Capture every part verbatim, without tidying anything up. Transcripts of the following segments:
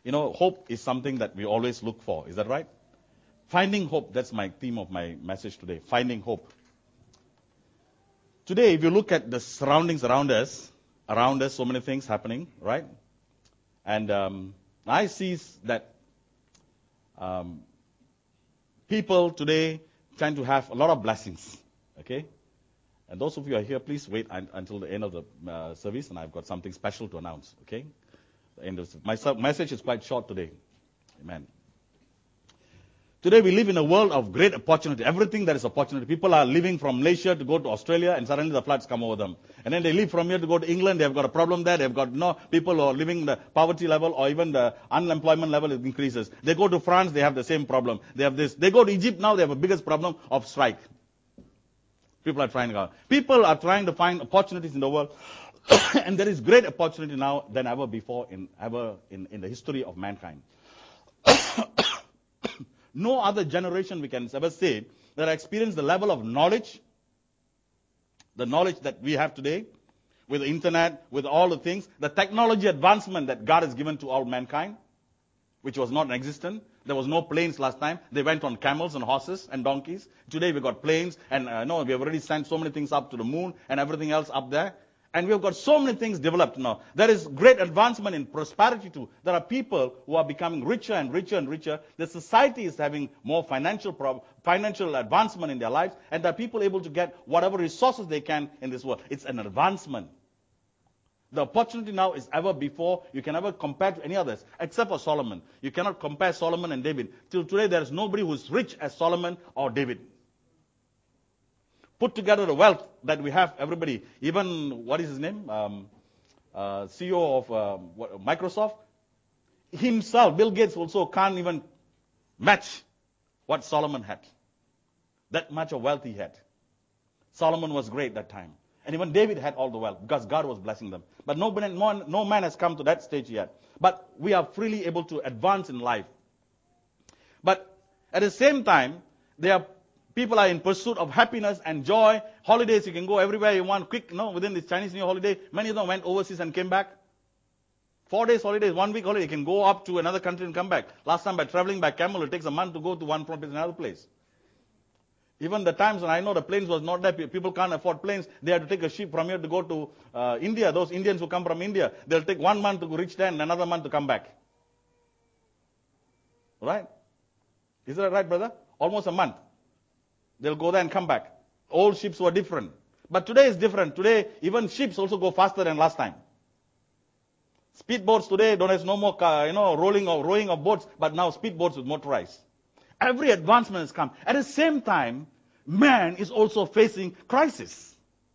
You know, hope is something that we always look for. Is that right? Finding hope. That's my theme of my message today. Finding hope. Today, if you look at the surroundings around us, around us, so many things happening, right? And um, I see that um, people today tend to have a lot of blessings, okay? And those of you who are here, please wait un- until the end of the uh, service, and I've got something special to announce, okay? The end of the, my su- message is quite short today. Amen. Today we live in a world of great opportunity. Everything that is opportunity. People are living from Malaysia to go to Australia, and suddenly the floods come over them. And then they leave from here to go to England. They've got a problem there. They've got no people who are living the poverty level or even the unemployment level increases. They go to France, they have the same problem. They have this. They go to Egypt now. They have a biggest problem of strike. People are trying to go. People are trying to find opportunities in the world, and there is great opportunity now than ever before in ever in, in the history of mankind. No other generation we can ever say that experienced the level of knowledge, the knowledge that we have today, with the internet, with all the things, the technology advancement that God has given to all mankind, which was not existent. There was no planes last time. They went on camels and horses and donkeys. Today we've got planes, and uh, no, we have already sent so many things up to the moon and everything else up there. And we've got so many things developed now. There is great advancement in prosperity too. There are people who are becoming richer and richer and richer. The society is having more financial prob- financial advancement in their lives. And there are people able to get whatever resources they can in this world. It's an advancement. The opportunity now is ever before. You can never compare to any others, except for Solomon. You cannot compare Solomon and David. Till today, there is nobody who is rich as Solomon or David. Put together the wealth that we have, everybody, even, what is his name? Um, uh, C E O of uh, what, Microsoft. Himself, Bill Gates also can't even match what Solomon had. That much of wealth he had. Solomon was great that time. And even David had all the wealth because God was blessing them. But no, no, no man has come to that stage yet. But we are freely able to advance in life. But at the same time, there are people are in pursuit of happiness and joy. Holidays, you can go everywhere you want. Quick, you know, within this Chinese New Year holiday, many of them went overseas and came back. Four days holidays, one week holiday, you can go up to another country and come back. Last time by traveling by camel, it takes a month to go to one place to another place. Even the times when I know the planes was not there, people can't afford planes. They have to take a ship from here to go to uh, India. Those Indians who come from India, they'll take one month to reach there and another month to come back. Right? Is that right, brother? Almost a month. They'll go there and come back. Old ships were different. But today is different. Today, even ships also go faster than last time. Speedboats today don't have no more, you know, rolling or rowing of boats, but now speedboats with motorized. Every advancement has come. At the same time, man is also facing crisis.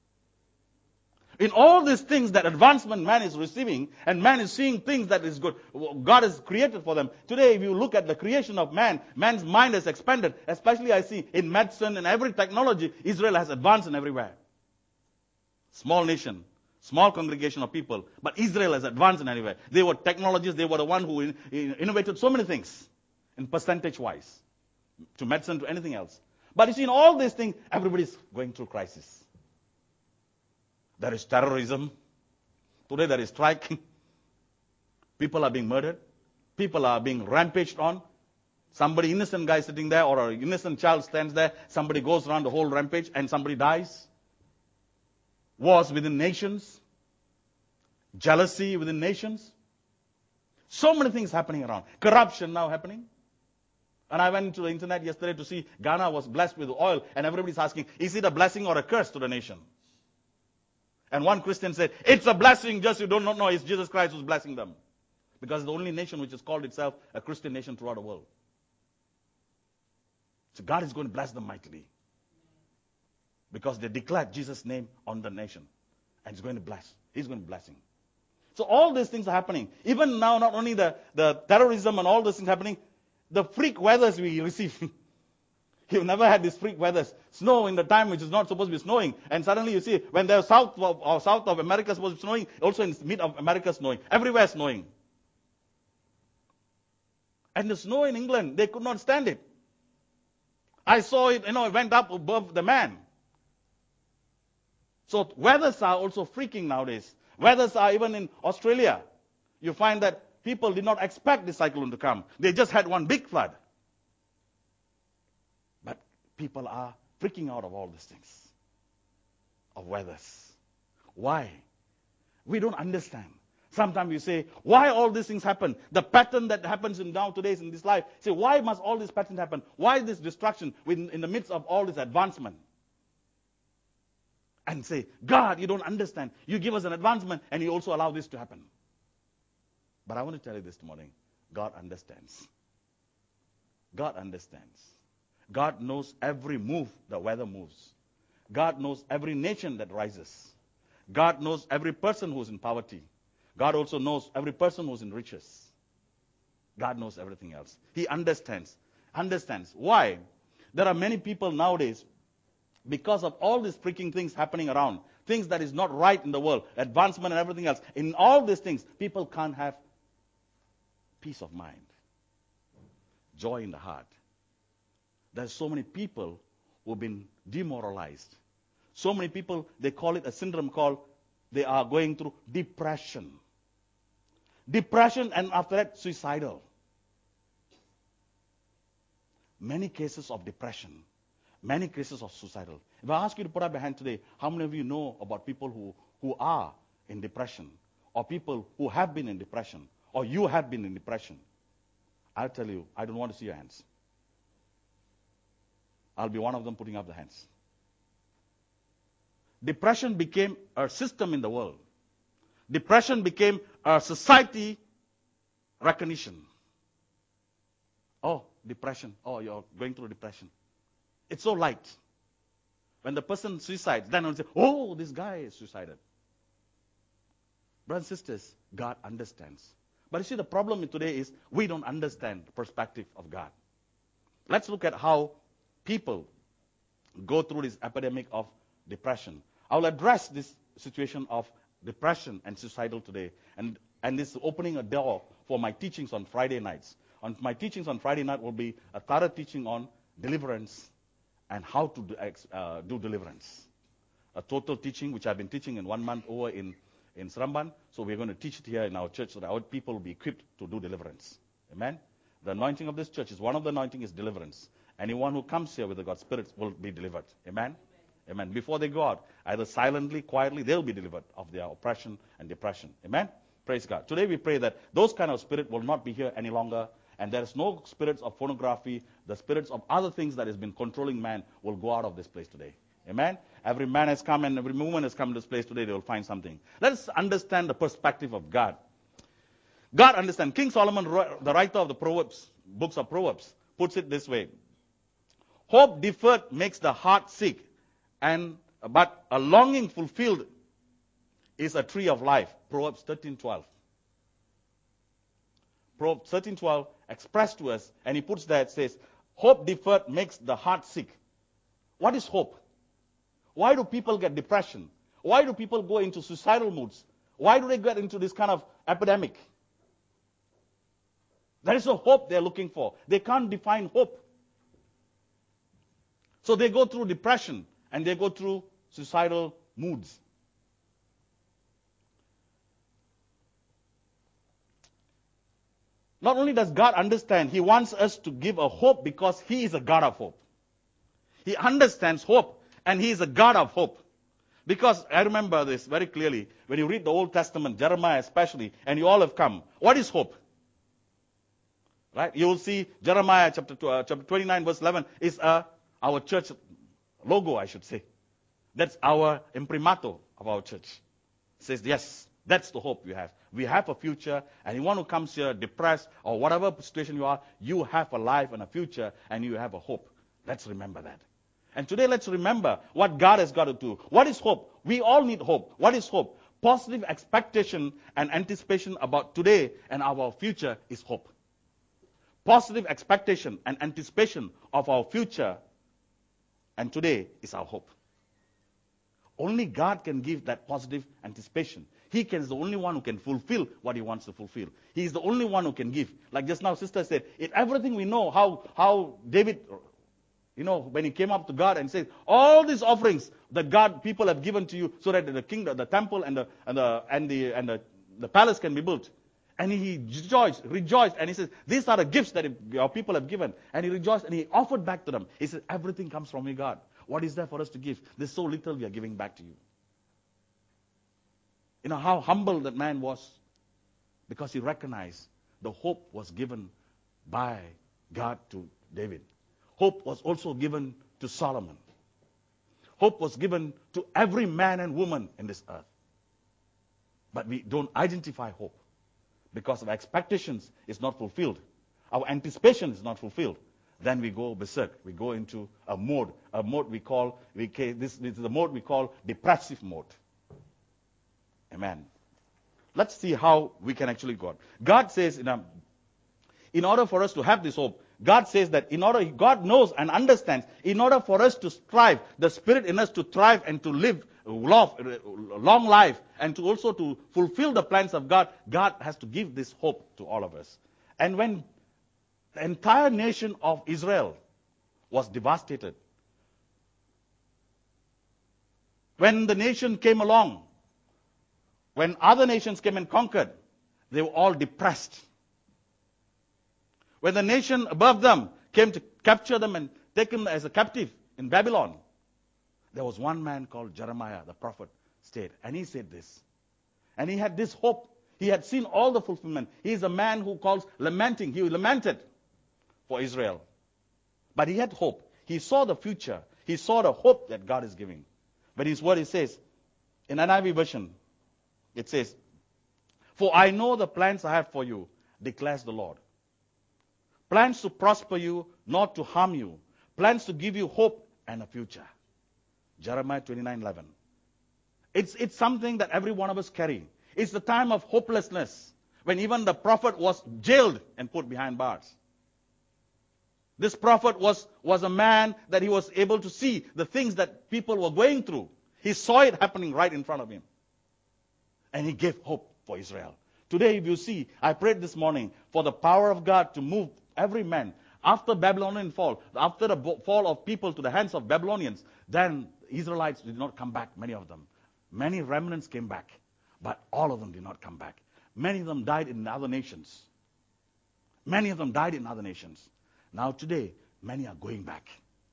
In all these things that advancement man is receiving, and man is seeing things that is good, God has created for them. Today, if you look at the creation of man, man's mind has expanded. Especially I see in medicine and every technology, Israel has advanced in everywhere. Small nation, small congregation of people, but Israel has advanced in everywhere. They were technologists, they were the one who in, in, innovated so many things, in percentage-wise, to medicine, to anything else. But you see, in all these things, everybody's going through crisis. There is terrorism. Today there is strike. People are being murdered. People are being rampaged on. Somebody, innocent guy sitting there, or an innocent child stands there. Somebody goes around the whole rampage and somebody dies. Wars within nations. Jealousy within nations. So many things happening around. Corruption now happening. And I went to the internet yesterday to see Ghana was blessed with oil, and everybody's asking, is it a blessing or a curse to the nation? And one Christian said, it's a blessing, just you don't know, it's Jesus Christ who's blessing them. Because it's the only nation which has called itself a Christian nation throughout the world. So God is going to bless them mightily. Because they declared Jesus' name on the nation. And He's going to bless. He's going to bless him. So all these things are happening. Even now, not only the, the terrorism and all these things happening, the freak weathers we receive. You've never had this freak weather. Snow in the time which is not supposed to be snowing. And suddenly you see, when the south of, or south of America is supposed to be snowing, also in the mid of America snowing. Everywhere snowing. And the snow in England, they could not stand it. I saw it, you know, it went up above the man. So weathers are also freaking nowadays. Weathers are even in Australia. You find that people did not expect the cyclone to come. They just had one big flood. But people are freaking out of all these things, of weathers. Why? We don't understand. Sometimes you say, why all these things happen? The pattern that happens in now today's in this life. Say, why must all this pattern happen? Why this destruction within, in the midst of all this advancement? And say, God, you don't understand. You give us an advancement and you also allow this to happen. But I want to tell you this morning, God understands. God understands. God knows every move the weather moves. God knows every nation that rises. God knows every person who's in poverty. God also knows every person who's in riches. God knows everything else. He understands. Understands. Why? There are many people nowadays, because of all these freaking things happening around, things that is not right in the world, advancement and everything else, in all these things, people can't have peace of mind, joy in the heart. There's so many people who've been demoralized. So many people, they call it a syndrome called, they are going through depression. Depression, and after that, suicidal. Many cases of depression. Many cases of suicidal. If I ask you to put up your hand today, how many of you know about people who, who are in depression? Or people who have been in depression? Or you have been in depression? I'll tell you, I don't want to see your hands. I'll be one of them putting up the hands. Depression became a system in the world. Depression became a society recognition. Oh, depression. Oh, you're going through depression. It's so light. When the person suicides, then they'll say, oh, this guy is suicided. Brothers and sisters, God understands. But you see, the problem today is we don't understand the perspective of God. Let's look at how people go through this epidemic of depression. I will address this situation of depression and suicidal today. And, and this is opening a door for my teachings on Friday nights. On my teachings on Friday night will be a thorough teaching on deliverance and how to do, uh, do deliverance. A total teaching, which I've been teaching in one month over in, in Sramban. So we're going to teach it here in our church so that our people will be equipped to do deliverance. Amen? The anointing of this church is, one of the anointing is deliverance. Anyone who comes here with the God's Spirit will be delivered. Amen? Amen. Before they go out, either silently, quietly, they'll be delivered of their oppression and depression. Amen? Praise God. Today we pray that those kind of spirit will not be here any longer, and there is no spirits of pornography, the spirits of other things that has been controlling man will go out of this place today. Amen? Every man has come and every woman has come to this place today, they will find something. Let us understand the perspective of God. God understands. King Solomon, the writer of the Proverbs, books of Proverbs, puts it this way. Hope deferred makes the heart sick, and but a longing fulfilled is a tree of life. Proverbs thirteen twelve. Proverbs thirteen twelve expressed to us, and he puts there, it says, hope deferred makes the heart sick. What is hope? Why do people get depression? Why do people go into suicidal moods? Why do they get into this kind of epidemic? There is no hope they're looking for. They can't define hope. So they go through depression and they go through suicidal moods. Not only does God understand, He wants us to give a hope because He is a God of hope. He understands hope and He is a God of hope. Because I remember this very clearly when you read the Old Testament, Jeremiah especially, and you all have come. What is hope? Right? You will see Jeremiah chapter, two, uh, chapter twenty-nine verse eleven is uh, our church logo, I should say. That's our imprimato of our church. It says, yes, that's the hope we have. We have a future, and anyone who comes here depressed or whatever situation you are, you have a life and a future, and you have a hope. Let's remember that. And today let's remember what God has got to do. What is hope? We all need hope. What is hope? Positive expectation and anticipation about today and our future is hope. Positive expectation and anticipation of our future and today is our hope. Only God can give that positive anticipation. He can, is the only one who can fulfill what He wants to fulfill. He is the only one who can give. Like just now, sister said, it, everything we know, how, how David, you know, when he came up to God and said, all these offerings that God, people have given to you so that the kingdom, the temple and the, and the, and the, and the, the palace can be built. And he rejoiced, rejoiced, and he says, these are the gifts that your people have given. And he rejoiced, and he offered back to them. He said, everything comes from you, God. What is there for us to give? There's so little we are giving back to you. You know how humble that man was? Because he recognized the hope was given by God to David. Hope was also given to Solomon. Hope was given to every man and woman in this earth. But we don't identify hope. Because our expectations is not fulfilled. Our anticipation is not fulfilled. Then we go berserk. We go into a mode. A mode we call, we, this, this is the mode we call depressive mode. Amen. Let's see how we can actually go. God says, in, a, in order for us to have this hope, God says that in order, God knows and understands, in order for us to strive, the Spirit in us to thrive and to live long life and to also to fulfill the plans of God, God has to give this hope to all of us. And when the entire nation of Israel was devastated, when the nation came along, when other nations came and conquered, they were all depressed. When the nation above them came to capture them and take them as a captive in Babylon, there was one man called Jeremiah, the prophet, stayed. And he said this. And he had this hope. He had seen all the fulfillment. He is a man who calls lamenting. He lamented for Israel. But he had hope. He saw the future. He saw the hope that God is giving. But his word, it says, in N I V version, it says, for I know the plans I have for you, declares the Lord. Plans to prosper you, not to harm you. Plans to give you hope and a future. Jeremiah twenty-nine eleven. It's, it's something that every one of us carry. It's the time of hopelessness, when even the prophet was jailed and put behind bars. This prophet was, was a man that he was able to see the things that people were going through. He saw it happening right in front of him. And he gave hope for Israel. Today, if you see, I prayed this morning for the power of God to move every man. After Babylonian fall, after the fall of people to the hands of Babylonians, then Israelites did not come back, many of them. Many remnants came back, but all of them did not come back. Many of them died in other nations. Many of them died in other nations. Now today, many are going back.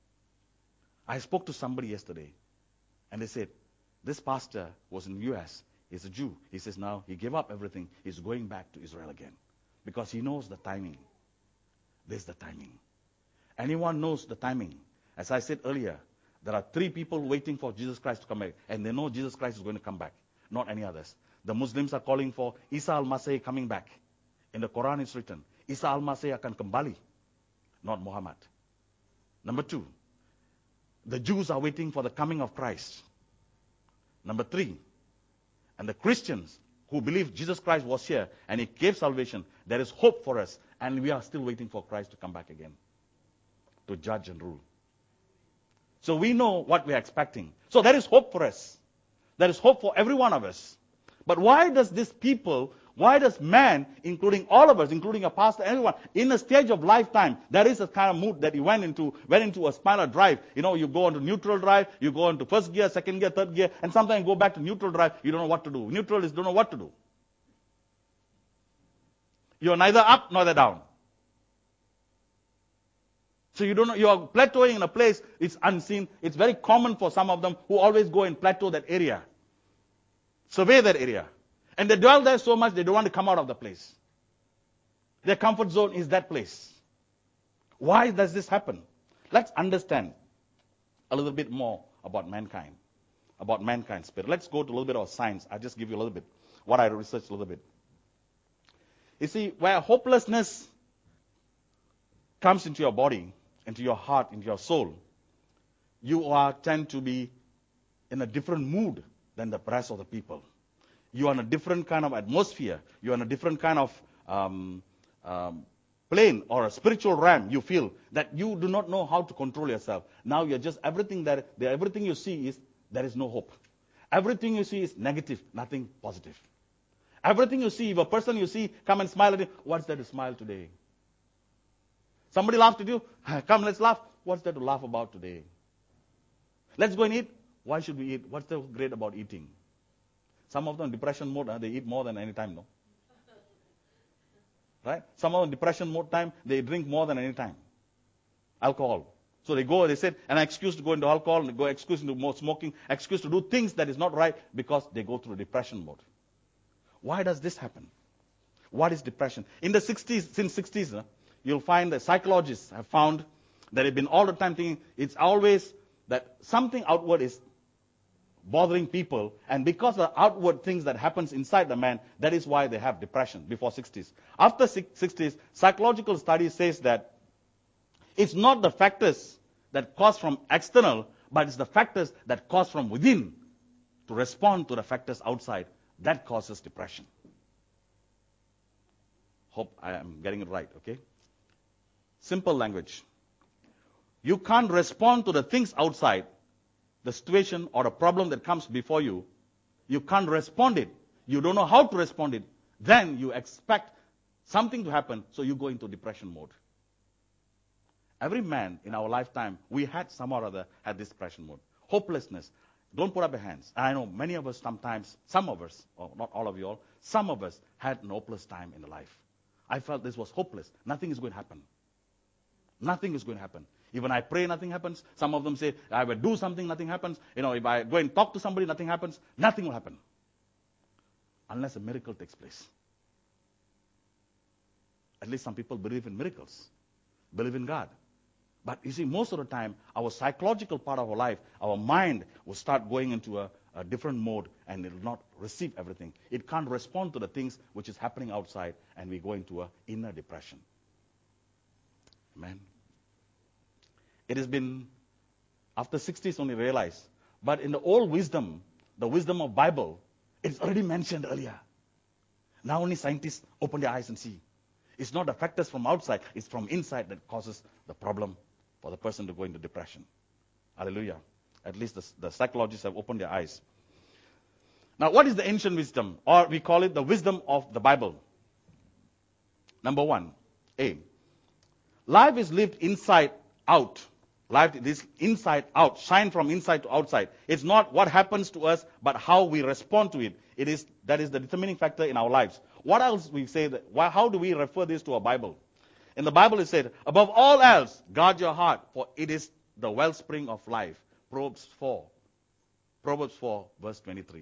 I spoke to somebody yesterday, and they said, this pastor was in the U S, he's a Jew. He says now he gave up everything, he's going back to Israel again. Because he knows the timing. There's the timing. Anyone knows the timing. As I said earlier, there are three people waiting for Jesus Christ to come back, and they know Jesus Christ is going to come back, not any others. The Muslims are calling for Isa al-Masih coming back. In the Quran it's written, Isa al-Masih akan kembali, not Muhammad. Number two, the Jews are waiting for the coming of Christ. Number three, and the Christians who believe Jesus Christ was here and he gave salvation, there is hope for us, and we are still waiting for Christ to come back again to judge and rule. So we know what we are expecting. So there is hope for us. There is hope for every one of us. But why does this people, why does man, including all of us, including a pastor, everyone, in a stage of lifetime, there is a kind of mood that you went into, went into a spinal drive. You know, you go into neutral drive, you go into first gear, second gear, third gear, and sometimes you go back to neutral drive, you don't know what to do. Neutral is don't know what to do. You're neither up nor down. So you don't know, you are plateauing in a place, it's unseen. It's very common for some of them who always go and plateau that area. Survey that area. And they dwell there so much, they don't want to come out of the place. Their comfort zone is that place. Why does this happen? Let's understand a little bit more about mankind. About mankind's spirit. Let's go to a little bit of science. I'll just give you a little bit. What I researched a little bit. You see, where hopelessness comes into your body, into your heart, into your soul, you are tend to be in a different mood than the rest of the people. You are in a different kind of atmosphere. You are in a different kind of um, um, plane or a spiritual realm. You feel that you do not know how to control yourself. Now you're just everything that everything you see is there is no hope. Everything you see is negative, nothing positive. Everything you see, if a person you see come and smile at you, what's there to smile today? Somebody laughed at you, come let's laugh. What's there to laugh about today? Let's go and eat. Why should we eat? What's so great about eating? Some of them depression mode, huh? They eat more than any time, no? Right? Some of them depression mode time, they drink more than any time. Alcohol. So they go, they said, an excuse to go into alcohol, and they go excuse into more smoking, excuse to do things that is not right because they go through depression mode. Why does this happen? What is depression? In the sixties, since sixties, uh, you'll find that psychologists have found that they've been all the time thinking it's always that something outward is bothering people, and because of the outward things that happens inside the man, that is why they have depression before sixties. After sixties, psychological study says that it's not the factors that cause from external, but it's the factors that cause from within to respond to the factors outside that causes depression. Hope I am getting it right, okay? Simple language. You can't respond to the things outside, the situation or the problem that comes before you. You can't respond it. You don't know how to respond it. Then you expect something to happen, so you go into depression mode. Every man in our lifetime, we had some or other had this depression mode. Hopelessness. Don't put up your hands. I know many of us sometimes, some of us, or not all of you all, some of us had an hopeless time in the life. I felt this was hopeless. Nothing is going to happen. Nothing is going to happen. Even I pray, nothing happens. Some of them say, I will do something, nothing happens. You know, if I go and talk to somebody, nothing happens. Nothing will happen. Unless a miracle takes place. At least some people believe in miracles. Believe in God. But you see, most of the time, our psychological part of our life, our mind will start going into a, a different mode and it will not receive everything. It can't respond to the things which is happening outside, and we go into an inner depression. Amen. It has been, after sixties only realized, but in the old wisdom, the wisdom of Bible, it's already mentioned earlier. Now only scientists open their eyes and see. It's not the factors from outside, it's from inside that causes the problem for the person to go into depression. Hallelujah. At least the, the psychologists have opened their eyes. Now, what is the ancient wisdom? Or we call it the wisdom of the Bible. Number one, A. Life is lived inside out. Life is inside out. Shine from inside to outside. It's not what happens to us, but how we respond to it. It is that is the determining factor in our lives. What else we say that? Why, how do we refer this to our Bible? In the Bible it said, above all else, guard your heart, for it is the wellspring of life. Proverbs four. Proverbs four, verse twenty-three.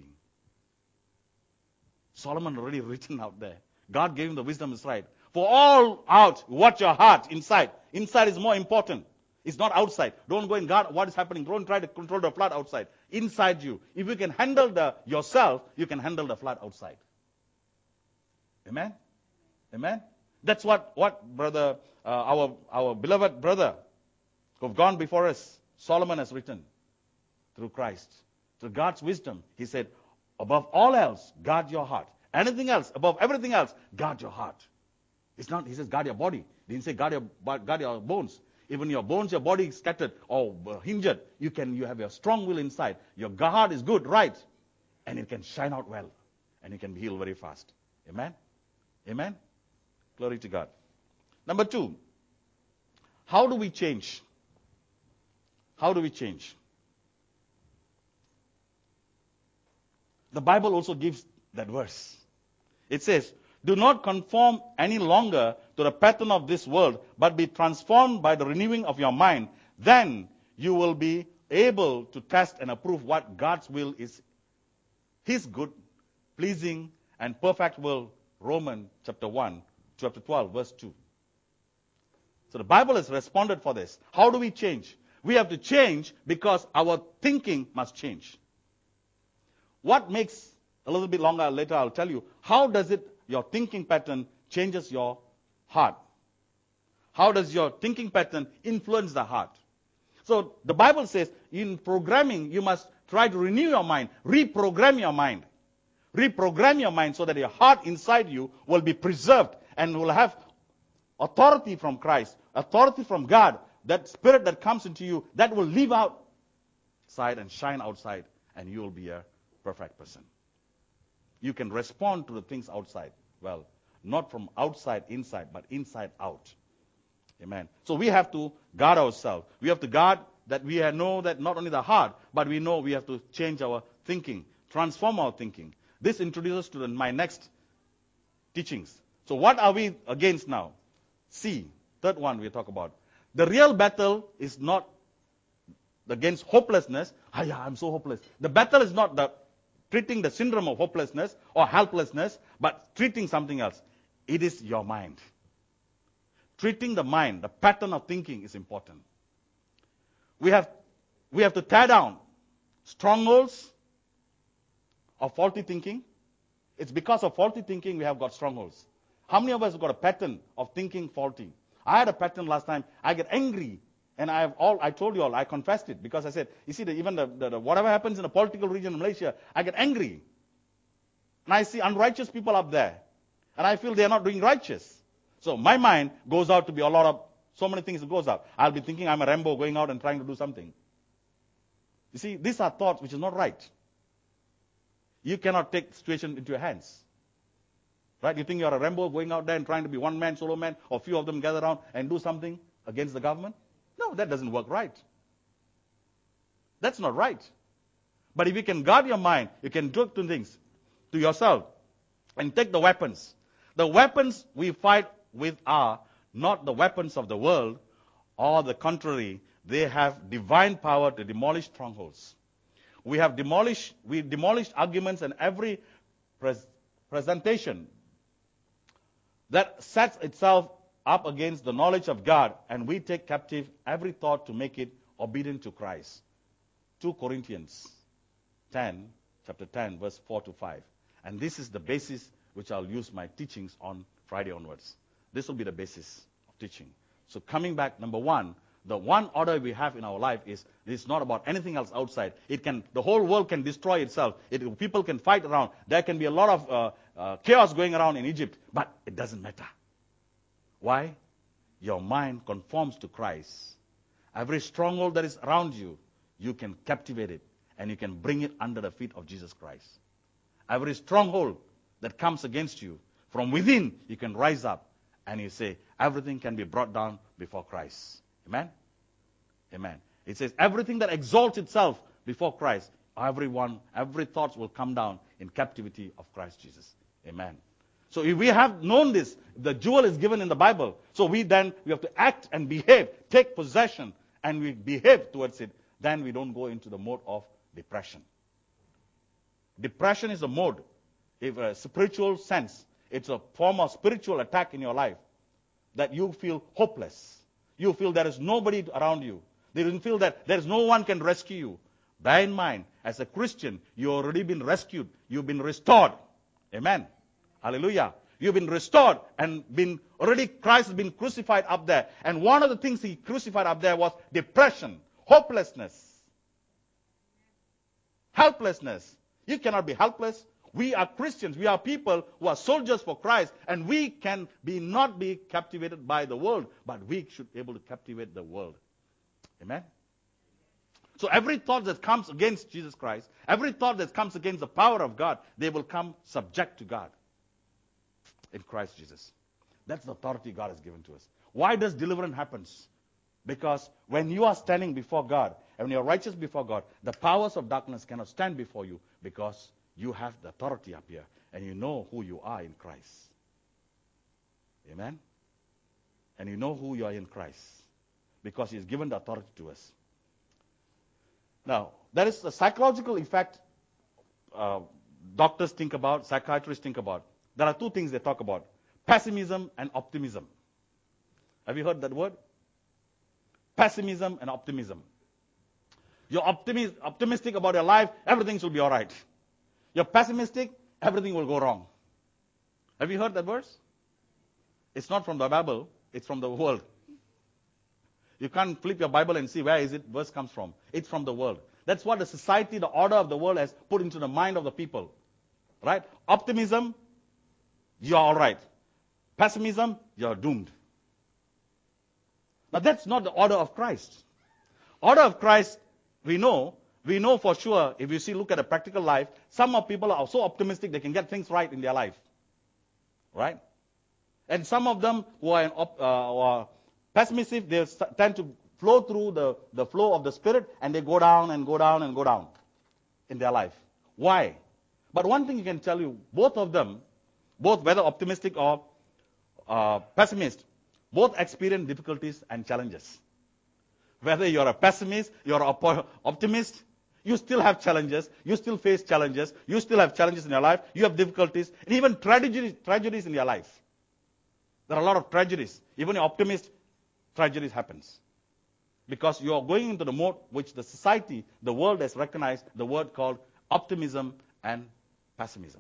Solomon already written out there. God gave him the wisdom, is right. For all out, watch your heart inside. Inside is more important. It's not outside. Don't go and guard what is happening. Don't try to control the flood outside. Inside you. If you can handle the yourself, you can handle the flood outside. Amen? Amen? That's what, what brother, uh, our, our beloved brother who have gone before us, Solomon has written through Christ. Through God's wisdom, he said, above all else, guard your heart. Anything else, above everything else, guard your heart. It's not, he says, guard your body. He didn't say guard your, guard your bones. Even your bones, your body is scattered or hindered. You can, you have your strong will inside. Your heart is good, right? And it can shine out well. And you can heal very fast. Amen? Amen? Glory to God. Number two, how do we change? How do we change? The Bible also gives that verse. It says, do not conform any longer to the pattern of this world, but be transformed by the renewing of your mind. Then you will be able to test and approve what God's will is, His good, pleasing, and perfect will. Romans chapter one, chapter twelve, verse two. So the Bible has responded for this. How do we change? We have to change because our thinking must change. What makes, a little bit longer later I'll tell you, how does it, your thinking pattern changes your heart? How does your thinking pattern influence the heart? So the Bible says in programming, you must try to renew your mind, reprogram your mind. Reprogram your mind so that your heart inside you will be preserved and will have authority from Christ, authority from God. That spirit that comes into you, that will live outside and shine outside, and you will be a perfect person. You can respond to the things outside. Well, not from outside inside, but inside out. Amen. So we have to guard ourselves. We have to guard that we know that not only the heart, but we know we have to change our thinking, transform our thinking. This introduces to my next teachings. So what are we against now? C, third one we talk about. The real battle is not against hopelessness. Ah, yeah, I'm so hopeless. The battle is not the treating the syndrome of hopelessness or helplessness, but treating something else. It is your mind. Treating the mind, the pattern of thinking is important. We have, we have to tear down strongholds of faulty thinking. It's because of faulty thinking we have got strongholds. How many of us have got a pattern of thinking faulty? I had a pattern last time. I get angry, and I have all. I told you all. I confessed it because I said, you see, the, even the, the, the whatever happens in the political region in Malaysia, I get angry, and I see unrighteous people up there, and I feel they are not doing righteous. So my mind goes out to be a lot of so many things. It goes out. I'll be thinking I'm a Rambo going out and trying to do something. You see, these are thoughts which is not right. You cannot take the situation into your hands. Right? You think you're a Rambo going out there and trying to be one man, solo man, or a few of them gather around and do something against the government? No, that doesn't work right. That's not right. But if you can guard your mind, you can do two things to yourself and take the weapons. The weapons we fight with are not the weapons of the world, or the contrary, they have divine power to demolish strongholds. We have demolished, we demolished arguments and every pres- presentation that sets itself up against the knowledge of God, and we take captive every thought to make it obedient to Christ. Second Corinthians ten, chapter ten, verse four to five. And this is the basis which I'll use my teachings on Friday onwards. This will be the basis of teaching. So coming back, number one, the one order we have in our life is it's not about anything else outside. It can, the whole world can destroy itself. It, people can fight around. There can be a lot of uh, uh, chaos going around in Egypt, but it doesn't matter. Why? Your mind conforms to Christ. Every stronghold that is around you, you can captivate it and you can bring it under the feet of Jesus Christ. Every stronghold that comes against you, from within, you can rise up and you say, everything can be brought down before Christ. Amen? Amen. It says everything that exalts itself before Christ, everyone, every thought will come down in captivity of Christ Jesus. Amen. So if we have known this, the jewel is given in the Bible. So we then, we have to act and behave, take possession, and we behave towards it. Then we don't go into the mode of depression. Depression is a mode, if a spiritual sense. It's a form of spiritual attack in your life that you feel hopeless. You feel there is nobody around you. You feel that there is no one can rescue you. Bear in mind, as a Christian, you've already been rescued. You've been restored. Amen. Hallelujah. You've been restored and been already Christ has been crucified up there. And one of the things he crucified up there was depression, hopelessness, helplessness. You cannot be helpless. We are Christians. We are people who are soldiers for Christ, and we can be not be captivated by the world, but we should be able to captivate the world. Amen? So every thought that comes against Jesus Christ, every thought that comes against the power of God, they will come subject to God in Christ Jesus. That's the authority God has given to us. Why does deliverance happen? Because when you are standing before God, and when you are righteous before God, the powers of darkness cannot stand before you because you have the authority up here, and you know who you are in Christ. Amen? And you know who you are in Christ, because He has given the authority to us. Now, there is a psychological effect uh, doctors think about, psychiatrists think about. There are two things they talk about, pessimism and optimism. Have you heard that word? Pessimism and optimism. You're optimi- optimistic about your life, everything should be all right. You're pessimistic, everything will go wrong. Have you heard that verse? It's not from the Bible, it's from the world. You can't flip your Bible and see where is it verse comes from. It's from the world. That's what the society, the order of the world has put into the mind of the people. Right? Optimism, you're all right. Pessimism, you're doomed. But that's not the order of Christ. Order of Christ, we know, we know for sure, if you see, look at a practical life, some of people are so optimistic they can get things right in their life. Right? And some of them who are, in op, uh, who are pessimistic, they tend to flow through the, the flow of the Spirit, and they go down and go down and go down in their life. Why? But one thing you can tell you, both of them, both whether optimistic or uh, pessimist, both experience difficulties and challenges. Whether you're a pessimist, you're an op- optimist, you still have challenges, you still face challenges, you still have challenges in your life, you have difficulties, and even tragedies, tragedies in your life. There are a lot of tragedies. Even an optimist, tragedies happens. Because you are going into the mode which the society, the world has recognized, the word called optimism and pessimism.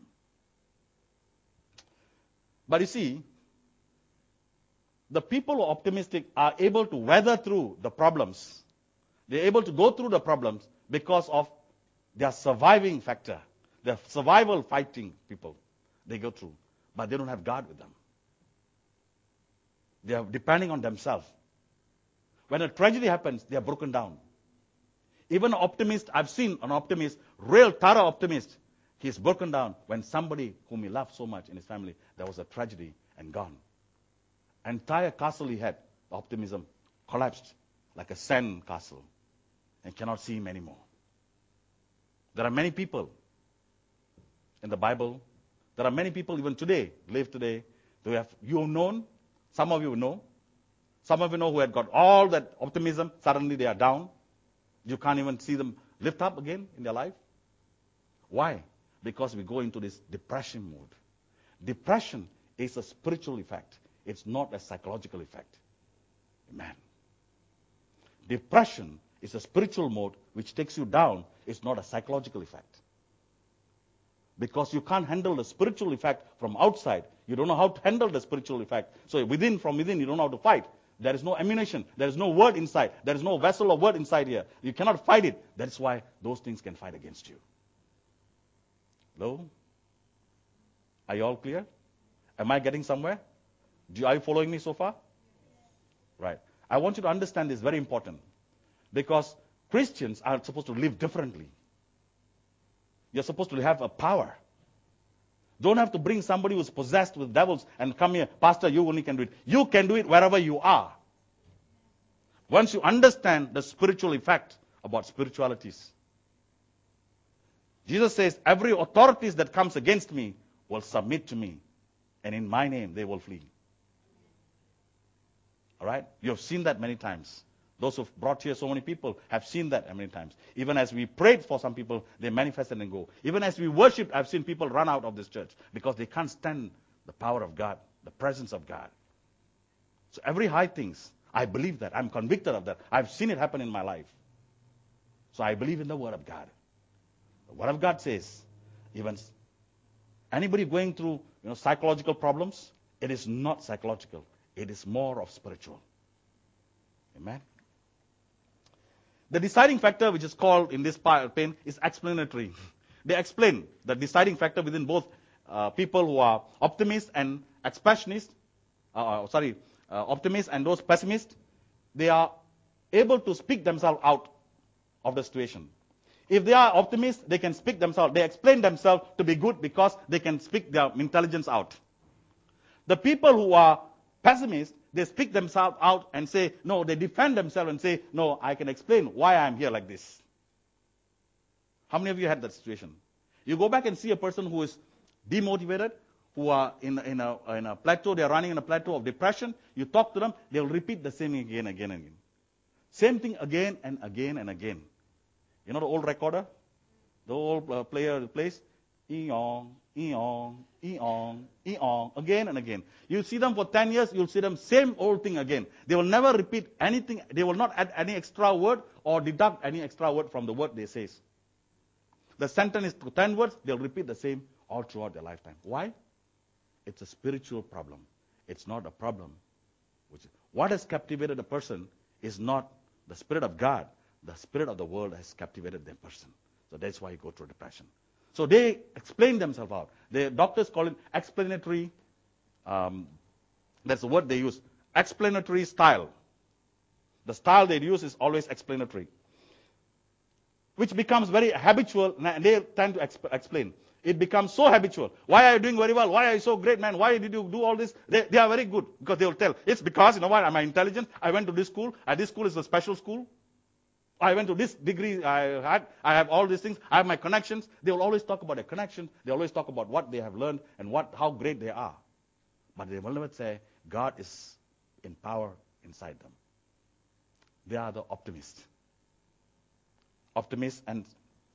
But you see, the people who are optimistic are able to weather through the problems. They're able to go through the problems because of their surviving factor, their survival fighting people they go through. But they don't have God with them. They are depending on themselves. When a tragedy happens, they are broken down. Even an optimist, I've seen an optimist, real thorough optimist, he's broken down when somebody whom he loved so much in his family, there was a tragedy and gone. Entire castle he had, the optimism, collapsed like a sand castle and cannot see him anymore. There are many people in the Bible, there are many people even today, live today, who have you known, some of you know, some of you know who had got all that optimism, suddenly they are down. You can't even see them lift up again in their life. Why? Because we go into this depression mode. Depression is a spiritual effect. It's not a psychological effect. Amen. Depression is a spiritual mode which takes you down. It's not a psychological effect. Because you can't handle the spiritual effect from outside. You don't know how to handle the spiritual effect. So within, from within, you don't know how to fight. There is no ammunition. There is no word inside. There is no vessel of word inside here. You cannot fight it. That's why those things can fight against you. Hello? Are you all clear? Am I getting somewhere? Do you, are you following me so far? Right. I want you to understand this, very important. Because Christians are supposed to live differently. You're supposed to have a power. Don't have to bring somebody who's possessed with devils and come here, Pastor, you only can do it. You can do it wherever you are. Once you understand the spiritual effect about spiritualities. Jesus says, every authority that comes against me will submit to me. And in my name, they will flee. All right? You have seen that many times. Those who've brought here so many people have seen that many times. Even as we prayed for some people, they manifested and go. Even as we worshiped, I've seen people run out of this church because they can't stand the power of God, the presence of God. So every high things, I believe that. I'm convicted of that. I've seen it happen in my life. So I believe in the Word of God. The Word of God says, even anybody going through you know, psychological problems, it is not psychological. It is more of spiritual. Amen. The deciding factor, which is called in this pain, is explanatory. They explain the deciding factor within both uh, people who are optimists and expressionists. Uh, sorry, uh, optimists and those pessimists. They are able to speak themselves out of the situation. If they are optimists, they can speak themselves. They explain themselves to be good because they can speak their intelligence out. The people who are pessimists, they speak themselves out and say, no, they defend themselves and say, no, I can explain why I'm here like this. How many of you had that situation? You go back and see a person who is demotivated, who are in, in, a, in a plateau, they are running in a plateau of depression. You talk to them, they'll repeat the same again, again, and again. Same thing again and again and again. You know the old recorder? The old uh, player plays? Eong, eong, eong, eong, again and again. You see them for ten years, you'll see them same old thing again. They will never repeat anything. They will not add any extra word or deduct any extra word from the word they say. The sentence is ten words, they'll repeat the same all throughout their lifetime. Why? It's a spiritual problem. It's not a problem. Which, what has captivated a person is not the Spirit of God. The spirit of the world has captivated that person. So that's why you go through depression. So they explain themselves out. The doctors call it explanatory, um, that's the word they use, explanatory style. The style they use is always explanatory, which becomes very habitual, and they tend to exp- explain. It becomes so habitual. Why are you doing very well? Why are you so great, man? Why did you do all this? They, they are very good because they will tell. It's because, you know what, I'm intelligent. I went to this school. And this school is a special school. I went to this degree, I had, I have all these things, I have my connections. They will always talk about their connections. They always talk about what they have learned and what, how great they are. But they will never say, God is in power inside them. They are the optimists. Optimists and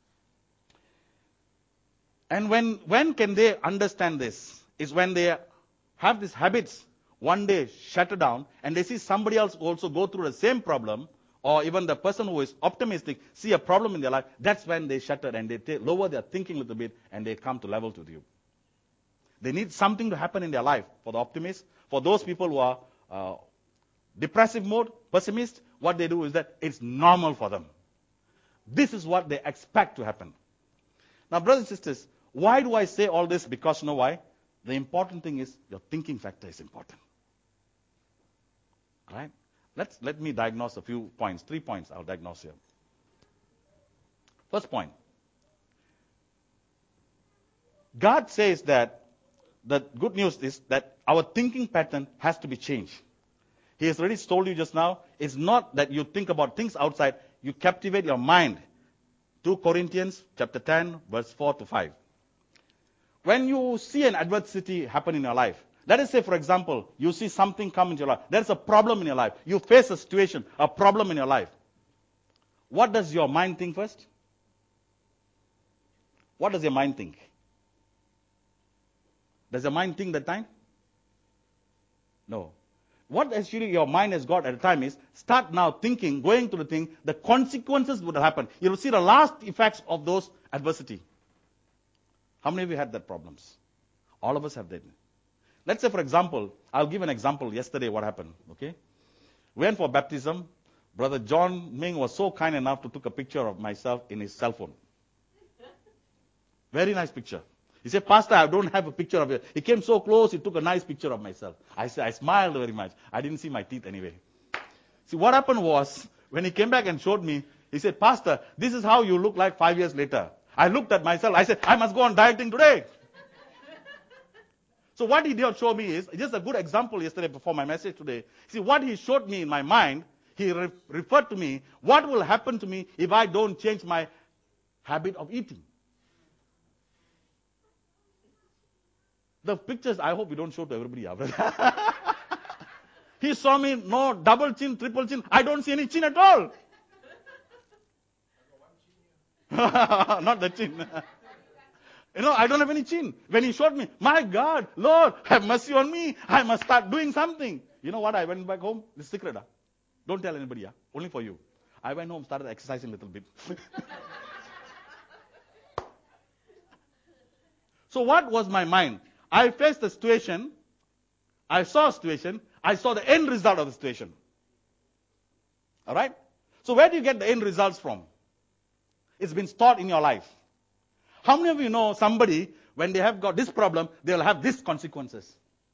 and when when can they understand this? Is when they have these habits one day shatter down and they see somebody else also go through the same problem, or even the person who is optimistic see a problem in their life. That's when they shatter and they t- lower their thinking a little bit and they come to level with you. They need something to happen in their life. For the optimists, for those people who are uh, depressive mode, pessimist, what they do is that it's normal for them. This is what they expect to happen. Now, brothers and sisters, why do I say all this? Because you know why? The important thing is your thinking factor is important. All right? Let's, let me diagnose a few points. Three points I'll diagnose here. First point. God says that the good news is that our thinking pattern has to be changed. He has already told you just now, it's not that you think about things outside, you captivate your mind. Second Corinthians chapter ten, verse four to five. When you see an adversity happen in your life, let us say, for example, you see something come into your life. There's a problem in your life. You face a situation, a problem in your life. What does your mind think first? What does your mind think? Does your mind think that time? No. What actually your mind has got at the time is, start now thinking, going to the thing, the consequences would happen. You will see the last effects of those adversity. How many of you had that problems? All of us have that. Let's say, for example, I'll give an example. Yesterday, what happened? Okay, we went for baptism. Brother John Ming was so kind enough to take a picture of myself in his cell phone. Very nice picture. He said, Pastor, I don't have a picture of it. He came so close, he took a nice picture of myself. I said, I smiled very much. I didn't see my teeth anyway. See, what happened was, when he came back and showed me, he said, Pastor, this is how you look like five years later. I looked at myself. I said, I must go on dieting today. So what he did show me is, just a good example yesterday before my message today. See, what he showed me in my mind, he re- referred to me, what will happen to me if I don't change my habit of eating? The pictures, I hope we don't show to everybody. He saw me, no double chin, triple chin. I don't see any chin at all. Not the chin. You know, I don't have any chin. When he showed me, my God, Lord, have mercy on me. I must start doing something. You know what? I went back home. This secret. Huh? Don't tell anybody. Huh? Only for you. I went home, started exercising a little bit. So what was my mind? I faced the situation. I saw a situation. I saw the end result of the situation. All right? So where do you get the end results from? It's been stored in your life. How many of you know somebody, when they have got this problem, they'll have these consequences?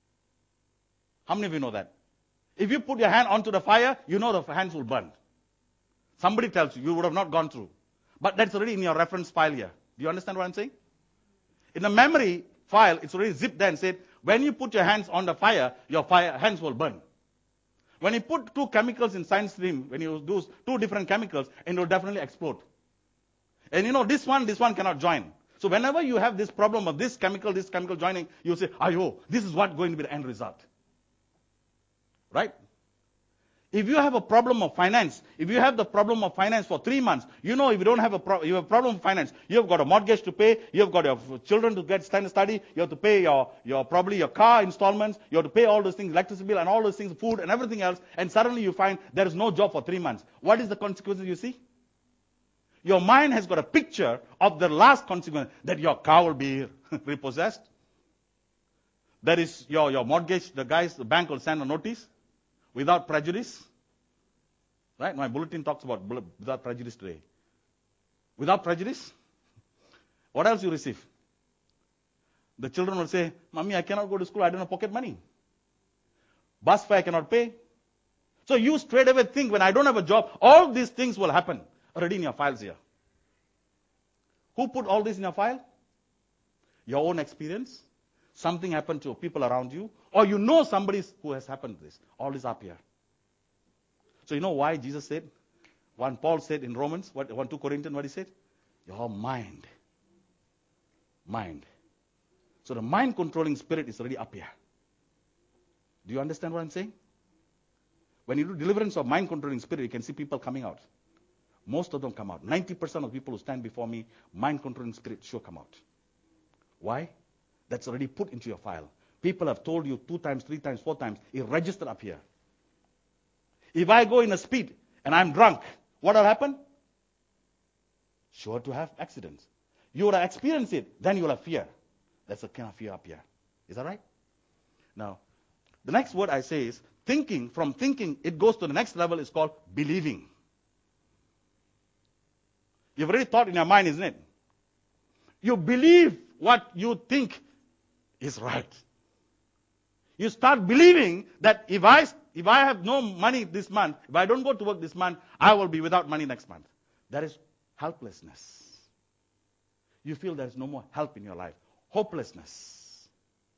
How many of you know that? If you put your hand onto the fire, you know the hands will burn. Somebody tells you, you would have not gone through. But that's already in your reference file here. Do you understand what I'm saying? In the memory file, it's already zipped there and said, when you put your hands on the fire, your fire hands will burn. When you put two chemicals in science stream, when you do two different chemicals, and it will definitely explode. And you know, this one, this one cannot join. So whenever you have this problem of this chemical, this chemical joining, you say, ayo, this is what going to be the end result. Right? If you have a problem of finance, if you have the problem of finance for three months, you know if you don't have a pro- you have a problem of finance, you have got a mortgage to pay, you have got your children to get stand study, you have to pay your, your probably your car installments, you have to pay all those things, electricity bill and all those things, food and everything else, and suddenly you find there is no job for three months. What is the consequences you see? Your mind has got a picture of the last consequence, that your car will be repossessed. That is your, your mortgage, the guys, the bank will send a notice without prejudice. Right? My bulletin talks about without prejudice today. Without prejudice? What else you receive? The children will say, Mommy, I cannot go to school, I don't have pocket money. Bus fare I cannot pay. So you straight away think, when I don't have a job, all these things will happen. Already in your files here. Who put all this in your file? Your own experience. Something happened to people around you. Or you know somebody who has happened to this. All this up here. So you know why Jesus said, when Paul said in Romans, what, Second Corinthians, what he said? Your mind. Mind. So the mind controlling spirit is already up here. Do you understand what I'm saying? When you do deliverance of mind-controlling spirit, you can see people coming out. Most of them come out. ninety percent of people who stand before me, mind-controlling spirit sure come out. Why? That's already put into your file. People have told you two times, three times, four times. It registered up here. If I go in a speed and I'm drunk, what will happen? Sure to have accidents. You will experience it, then you will have fear. That's a kind of fear up here. Is that right? Now, the next word I say is thinking. From thinking, it goes to the next level. It's called believing. You've already thought in your mind, isn't it? You believe what you think is right. You start believing that if I if I have no money this month, if I don't go to work this month, I will be without money next month. That is helplessness. You feel there is no more help in your life. Hopelessness.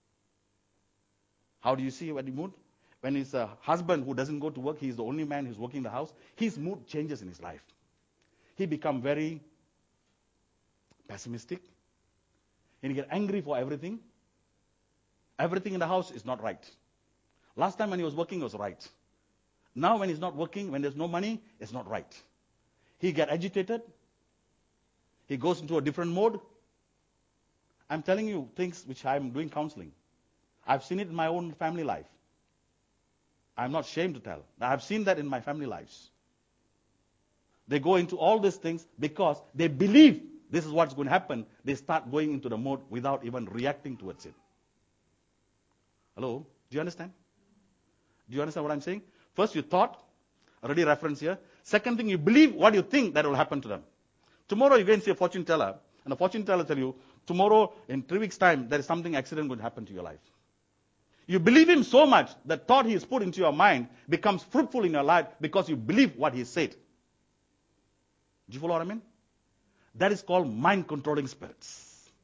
How do you see when the mood? When it's a husband who doesn't go to work, he's the only man who's working in the house, his mood changes in his life. He becomes very pessimistic. And he gets angry for everything. Everything in the house is not right. Last time when he was working, it was right. Now when he's not working, when there's no money, it's not right. He gets agitated. He goes into a different mode. I'm telling you things which I'm doing counseling. I've seen it in my own family life. I'm not ashamed to tell. I've seen that in my family lives. They go into all these things because they believe this is what's going to happen. They start going into the mode without even reacting towards it. Hello? Do you understand? Do you understand what I'm saying? First you thought, already reference here. Second thing, you believe what you think that will happen to them. Tomorrow you go and see a fortune teller, and the fortune teller tell you, tomorrow in three weeks' time, there is something accident going to happen to your life. You believe him so much that thought he has put into your mind becomes fruitful in your life because you believe what he said. Do you follow what I mean? That is called mind-controlling spirits.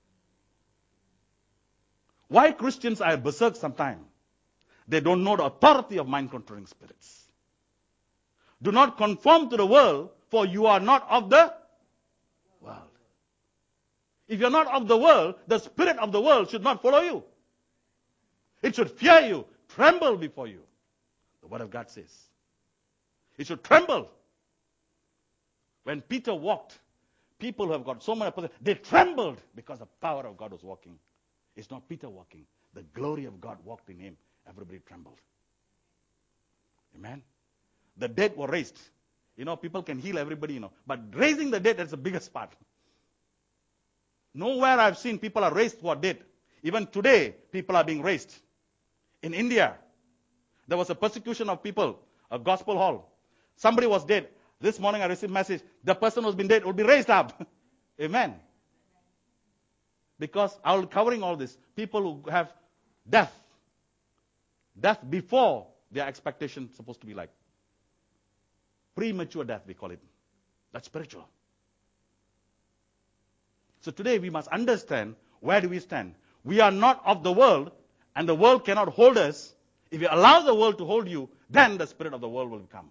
Why Christians are berserk sometimes? They don't know the authority of mind-controlling spirits. Do not conform to the world, for you are not of the world. If you're not of the world, the spirit of the world should not follow you. It should fear you, tremble before you. The Word of God says. It should tremble. When Peter walked, people who have got so many possessions, they trembled because the power of God was walking. It's not Peter walking. The glory of God walked in him. Everybody trembled. Amen. The dead were raised. You know, people can heal everybody, you know. But raising the dead, that's the biggest part. Nowhere I've seen people are raised who are dead. Even today, people are being raised. In India, there was a persecution of people, a gospel hall. Somebody was dead. This morning I received a message. The person who's been dead will be raised up. Amen. Because I'm covering all this. People who have death. Death before their expectation is supposed to be like. Premature death, we call it. That's spiritual. So today we must understand where do we stand. We are not of the world, and the world cannot hold us. If you allow the world to hold you, then the spirit of the world will come.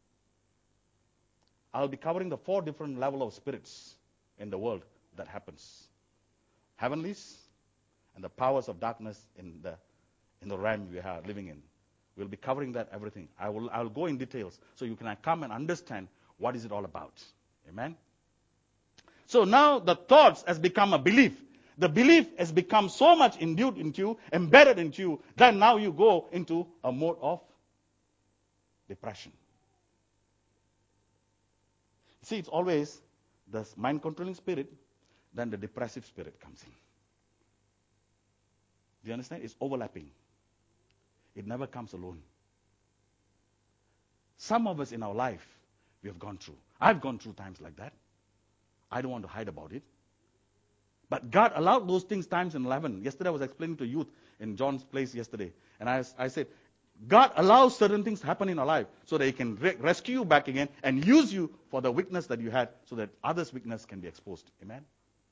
I'll be covering the four different levels of spirits in the world that happens. Heavenlies and the powers of darkness in the in the realm we are living in. We'll be covering that everything. I will I will go in details so you can come and understand what is it all about. Amen. So now the thoughts has become a belief. The belief has become so much imbued into you, embedded into you, that now you go into a mode of depression. See, it's always the mind-controlling spirit, then the depressive spirit comes in. Do you understand? It's overlapping. It never comes alone. Some of us in our life, we have gone through. I've gone through times like that. I don't want to hide about it. But God allowed those things times in eleven. Yesterday I was explaining to youth in John's place yesterday. And I, I said, God allows certain things to happen in our life so that He can re- rescue you back again and use you for the weakness that you had so that others' weakness can be exposed. Amen?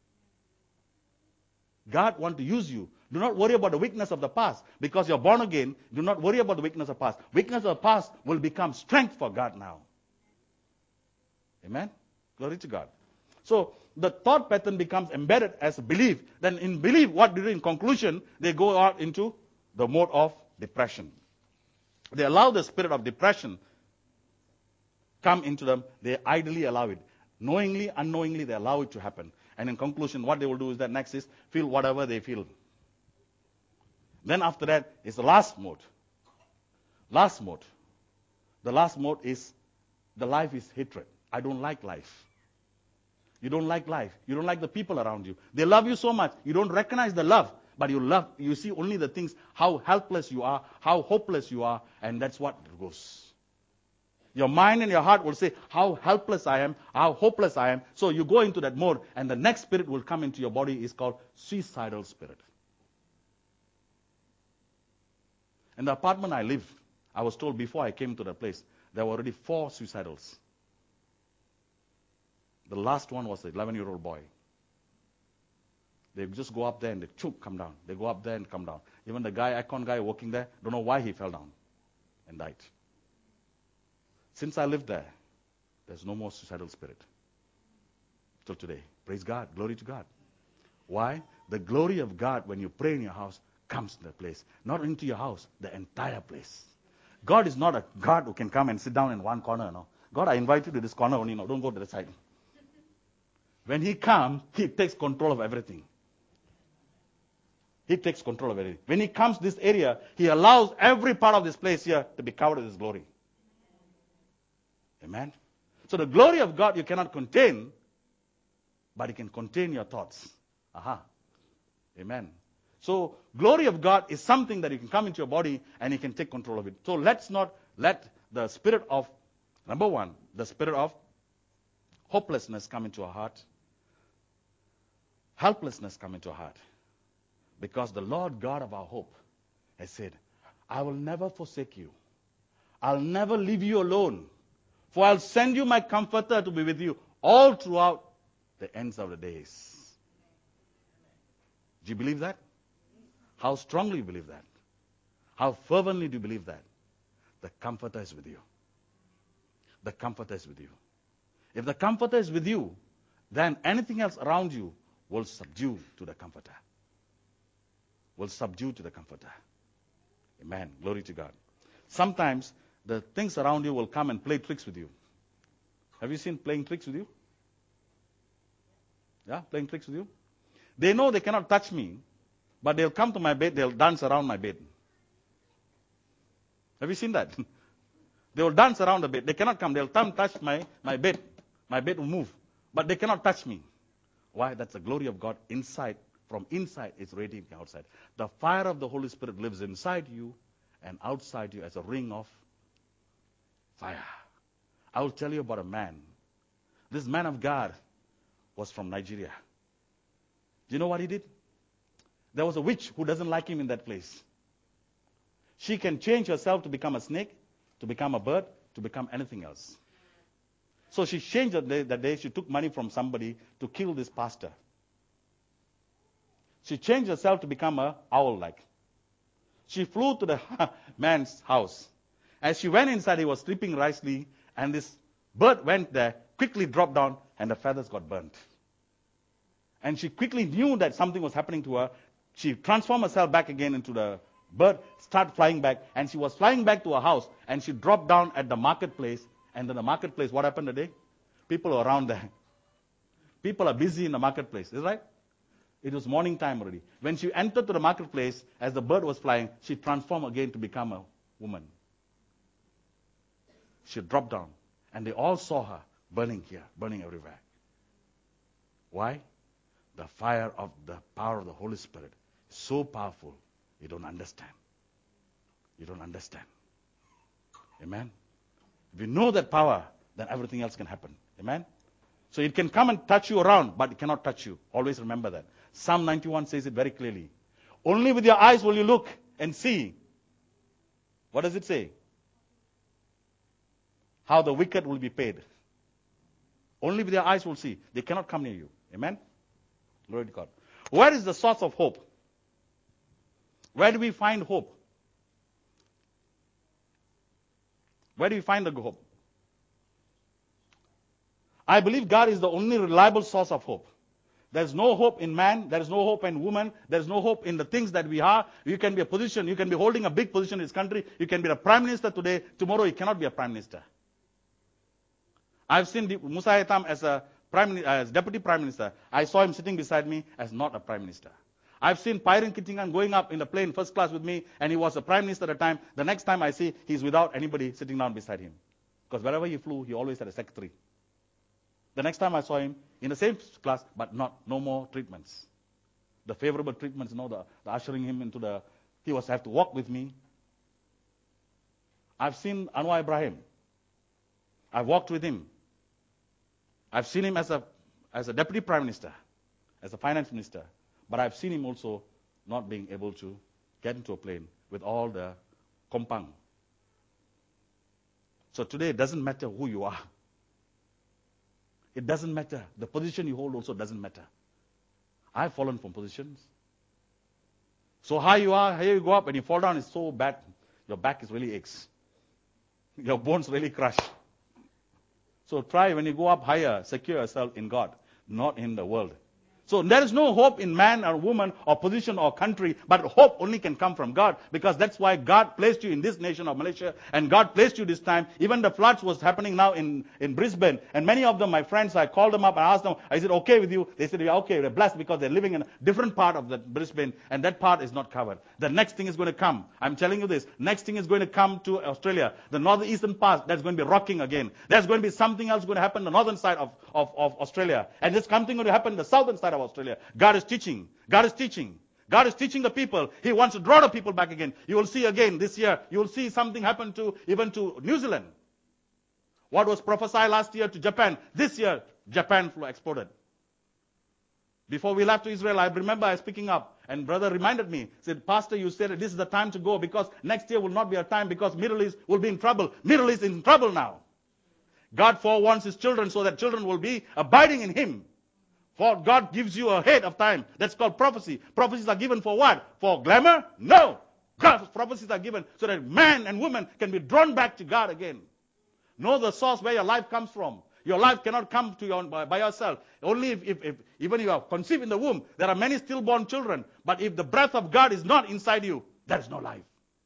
God wants to use you. Do not worry about the weakness of the past. Because you're born again, do not worry about the weakness of the past. Weakness of the past will become strength for God now. Amen? Glory to God. So, the thought pattern becomes embedded as a belief. Then in belief, what do they do in conclusion? They go out into the mode of depression. They allow the spirit of depression come into them. They idly allow it. Knowingly, unknowingly, they allow it to happen. And in conclusion, what they will do is that next is feel whatever they feel. Then after that is the last mode. Last mode. The last mode is the life is hatred. I don't like life. You don't like life. You don't like the people around you. They love you so much. You don't recognize the love, but you love. You see only the things, how helpless you are, how hopeless you are, and that's what goes. Your mind and your heart will say, how helpless I am, how hopeless I am. So you go into that mode, and the next spirit will come into your body is called suicidal spirit. In the apartment I live, I was told before I came to the place, there were already four suicidals. The last one was an eleven-year-old boy. They just go up there and they choke, come down. They go up there and come down. Even the guy, icon guy working there, don't know why he fell down and died. Since I lived there, there's no more suicidal spirit. Till today. Praise God. Glory to God. Why? The glory of God, when you pray in your house, comes to the place. Not into your house, the entire place. God is not a God who can come and sit down in one corner. No. God, I invite you to this corner only. No, don't go to the side. When He comes, He takes control of everything. He takes control of everything. When He comes to this area, He allows every part of this place here to be covered with His glory. Amen. So the glory of God you cannot contain, but it can contain your thoughts. Aha. Amen. So glory of God is something that you can come into your body and you can take control of it. So let's not let the spirit of, number one, the spirit of hopelessness come into our heart. Helplessness come into our heart. Because the Lord God of our hope has said, I will never forsake you. I'll never leave you alone. For I'll send you my comforter to be with you all throughout the ends of the days. Do you believe that? How strongly you believe that? How fervently do you believe that? The comforter is with you. The comforter is with you. If the comforter is with you, then anything else around you will subdue to the comforter. Will subdue to the comforter. Amen. Glory to God. Sometimes the things around you will come and play tricks with you. Have you seen playing tricks with you? Yeah, playing tricks with you? They know they cannot touch me, but they'll come to my bed, they'll dance around my bed. Have you seen that? They will dance around the bed. They cannot come. They'll come touch my, my bed. My bed will move. But they cannot touch me. Why? That's the glory of God inside. From inside, it's radiating outside. The fire of the Holy Spirit lives inside you and outside you as a ring of fire. I will tell you about a man. This man of God was from Nigeria. Do you know what he did? There was a witch who doesn't like him in that place. She can change herself to become a snake, to become a bird, to become anything else. So she changed that day, that day. She took money from somebody to kill this pastor. She changed herself to become a owl-like. She flew to the man's house. As she went inside, he was sleeping nicely, and this bird went there, quickly dropped down, and the feathers got burnt. And she quickly knew that something was happening to her. She transformed herself back again into the bird, started flying back, and she was flying back to her house, and she dropped down at the marketplace. And in the marketplace, what happened today? People are around there. People are busy in the marketplace. Is that right? It was morning time already. When she entered to the marketplace, as the bird was flying, she transformed again to become a woman. She dropped down, and they all saw her burning here, burning everywhere. Why? The fire of the power of the Holy Spirit is so powerful, you don't understand. You don't understand. Amen? If you know that power, then everything else can happen. Amen? So it can come and touch you around, but it cannot touch you. Always remember that. Psalm ninety-one says it very clearly. Only with your eyes will you look and see. What does it say? How the wicked will be paid. Only with your eyes will see. They cannot come near you. Amen? Glory to God. Where is the source of hope? Where do we find hope? Where do we find the hope? I believe God is the only reliable source of hope. There's no hope in man. There's no hope in woman. There's no hope in the things that we are. You can be a position. You can be holding a big position in this country. You can be a prime minister today. Tomorrow you cannot be a prime minister. I've seen Musa Haitham as a prime, as deputy prime minister. I saw him sitting beside me as not a prime minister. I've seen Pyron Kittingan going up in the plane first class with me, and he was a prime minister at the time. The next time I see, he's without anybody sitting down beside him. Because wherever he flew, he always had a secretary. The next time I saw him, in the same class, but not, no more treatments. The favorable treatments, you know, the, the ushering him into the, he was have to walk with me. I've seen Anwar Ibrahim. I've walked with him. I've seen him as a, as a deputy prime minister, as a finance minister. But I've seen him also not being able to get into a plane with all the kompang. So today it doesn't matter who you are. It doesn't matter. The position you hold also doesn't matter. I've fallen from positions. So high you are, here you go up, and you fall down, it's so bad. Your back is really aches. Your bones really crush. So try, when you go up higher, secure yourself in God, not in the world. So there is no hope in man or woman or position or country, but hope only can come from God, because that's why God placed you in this nation of Malaysia, and God placed you this time. Even the floods was happening now in, in Brisbane, and many of them, my friends, I called them up and asked them, is it okay with you? They said, yeah, okay, they're blessed because they're living in a different part of the Brisbane, and that part is not covered. The next thing is going to come. I'm telling you this. Next thing is going to come to Australia. The northeastern part, that's going to be rocking again. There's going to be something else going to happen on the northern side of, of, of Australia. And there's something going to happen on the southern side of Australia. God is teaching. God is teaching. God is teaching the people. He wants to draw the people back again. You will see again this year, you will see something happen to even to New Zealand. What was prophesied last year to Japan, this year, Japan flu exploded. Before we left to Israel, I remember I was speaking up, and brother reminded me, said, Pastor, you said that this is the time to go, because next year will not be a time, because Middle East will be in trouble. Middle East is in trouble now. God forewarns his children so that children will be abiding in him. For God gives you ahead of time. That's called prophecy. Prophecies are given for what? For glamour? No. God's prophecies are given so that man and woman can be drawn back to God again. Know the source where your life comes from. Your life cannot come to your, by, by yourself. Only if, if, if even you are conceived in the womb, there are many stillborn children. But if the breath of God is not inside you, there is no life.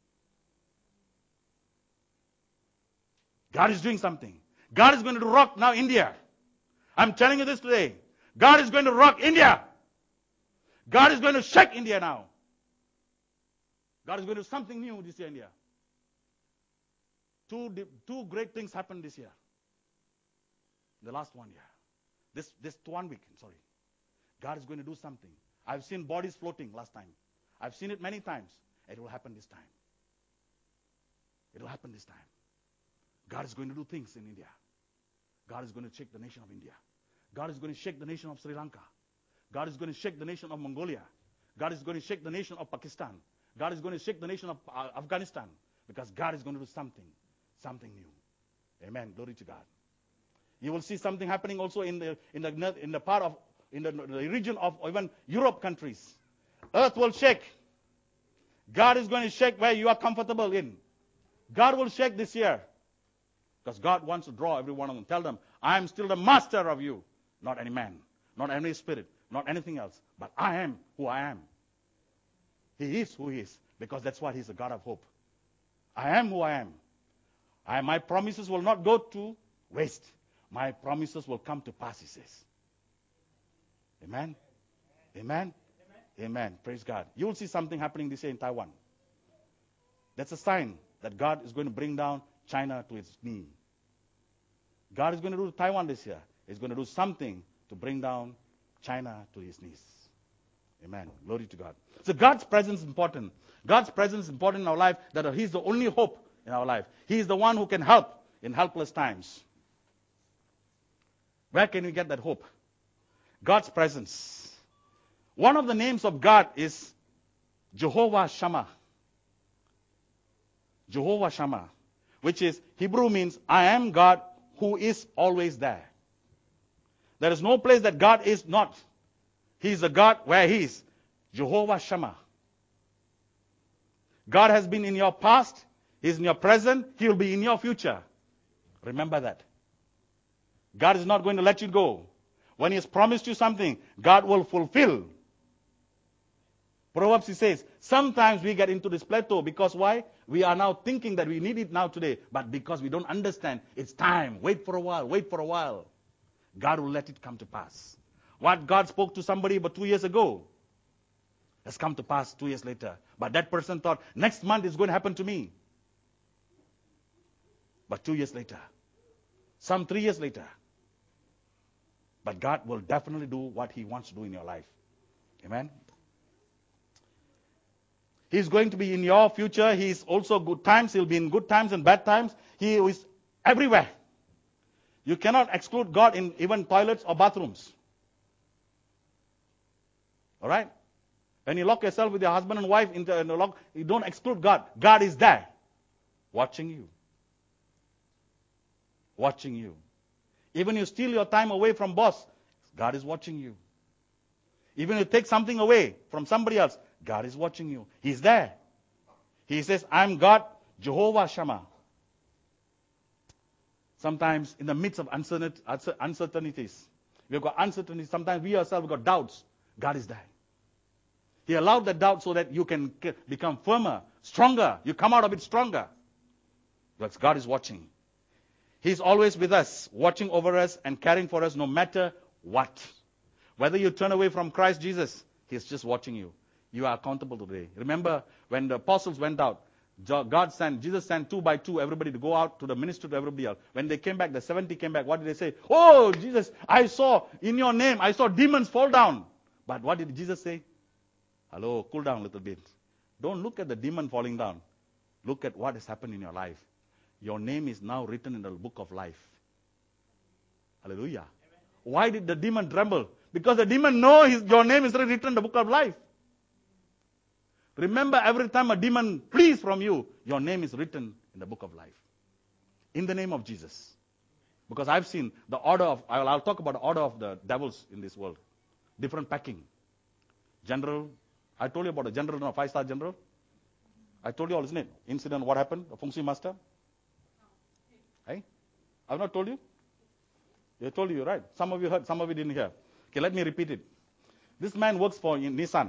God is doing something. God is going to rock now India. I'm telling you this today. God is going to rock India. God is going to shake India now. God is going to do something new this year in India. Two, two great things happened this year. The last one year. This, this one week, sorry. God is going to do something. I've seen bodies floating last time. I've seen it many times. It will happen this time. It will happen this time. God is going to do things in India. God is going to shake the nation of India. God is going to shake the nation of Sri Lanka. God is going to shake the nation of Mongolia. God is going to shake the nation of Pakistan. God is going to shake the nation of uh, Afghanistan. Because God is going to do something, something new. Amen. Glory to God. You will see something happening also in the in the in the part of in the, the region of even Europe countries. Earth will shake. God is going to shake where you are comfortable in. God will shake this year. Because God wants to draw every one of them. Tell them, I am still the master of you. Not any man, not any spirit, not anything else. But I am who I am. He is who he is. Because that's what he's a God of hope. I am who I am. I, my promises will not go to waste. My promises will come to pass, he says. Amen? Amen? Amen? Amen. Praise God. You will see something happening this year in Taiwan. That's a sign that God is going to bring down China to its knee. God is going to do Taiwan this year. He's going to do something to bring down China to his knees. Amen. Glory to God. So God's presence is important. God's presence is important in our life, that he's the only hope in our life. He is the one who can help in helpless times. Where can we get that hope? God's presence. One of the names of God is Jehovah Shammah. Jehovah Shammah, which is Hebrew means I am God who is always there. There is no place that God is not. He is a God where he is. Jehovah Shammah. God has been in your past. He is in your present. He will be in your future. Remember that. God is not going to let you go. When He has promised you something, God will fulfill. Proverbs, He says, sometimes we get into this plateau because why? We are now thinking that we need it now today, but because we don't understand, it's time. Wait for a while, wait for a while. God will let it come to pass. What God spoke to somebody about two years ago has come to pass two years later. But that person thought, next month it's going to happen to me. But two years later, some three years later. But God will definitely do what He wants to do in your life. Amen. He's going to be in your future. He's also good times. He'll be in good times and bad times. He is everywhere. You cannot exclude God in even toilets or bathrooms. All right? When you lock yourself with your husband and wife in the, in the lock, you don't exclude God. God is there, watching you. Watching you. Even you steal your time away from boss, God is watching you. Even you take something away from somebody else, God is watching you. He's there. He says, I'm God, Jehovah Shammah. Sometimes in the midst of uncertainties, we've got uncertainties. Sometimes we ourselves have got doubts. God is there. He allowed the doubt so that you can become firmer, stronger. You come out of it stronger. Because God is watching. He's always with us, watching over us and caring for us no matter what. Whether you turn away from Christ Jesus, He's just watching you. You are accountable today. Remember when the apostles went out, God sent, Jesus sent two by two everybody to go out to the ministry to everybody else. When they came back, the seventy came back. What did they say? Oh, Jesus, I saw in your name, I saw demons fall down. But what did Jesus say? Hello, cool down a little bit. Don't look at the demon falling down. Look at what has happened in your life. Your name is now written in the book of life. Hallelujah. Amen. Why did the demon tremble? Because the demon knows your name is written in the book of life. Remember, every time a demon flees from you, your name is written in the book of life. In the name of Jesus. Because I've seen the order of, I'll, I'll talk about the order of the devils in this world. Different packing. General, I told you about a general, no, five-star general. I told you all, isn't it? Incident, what happened? The Feng Shui master. Hey? I've not told you? I told you, right? Some of you heard, some of you didn't hear. Okay, let me repeat it. This man works for Nissan.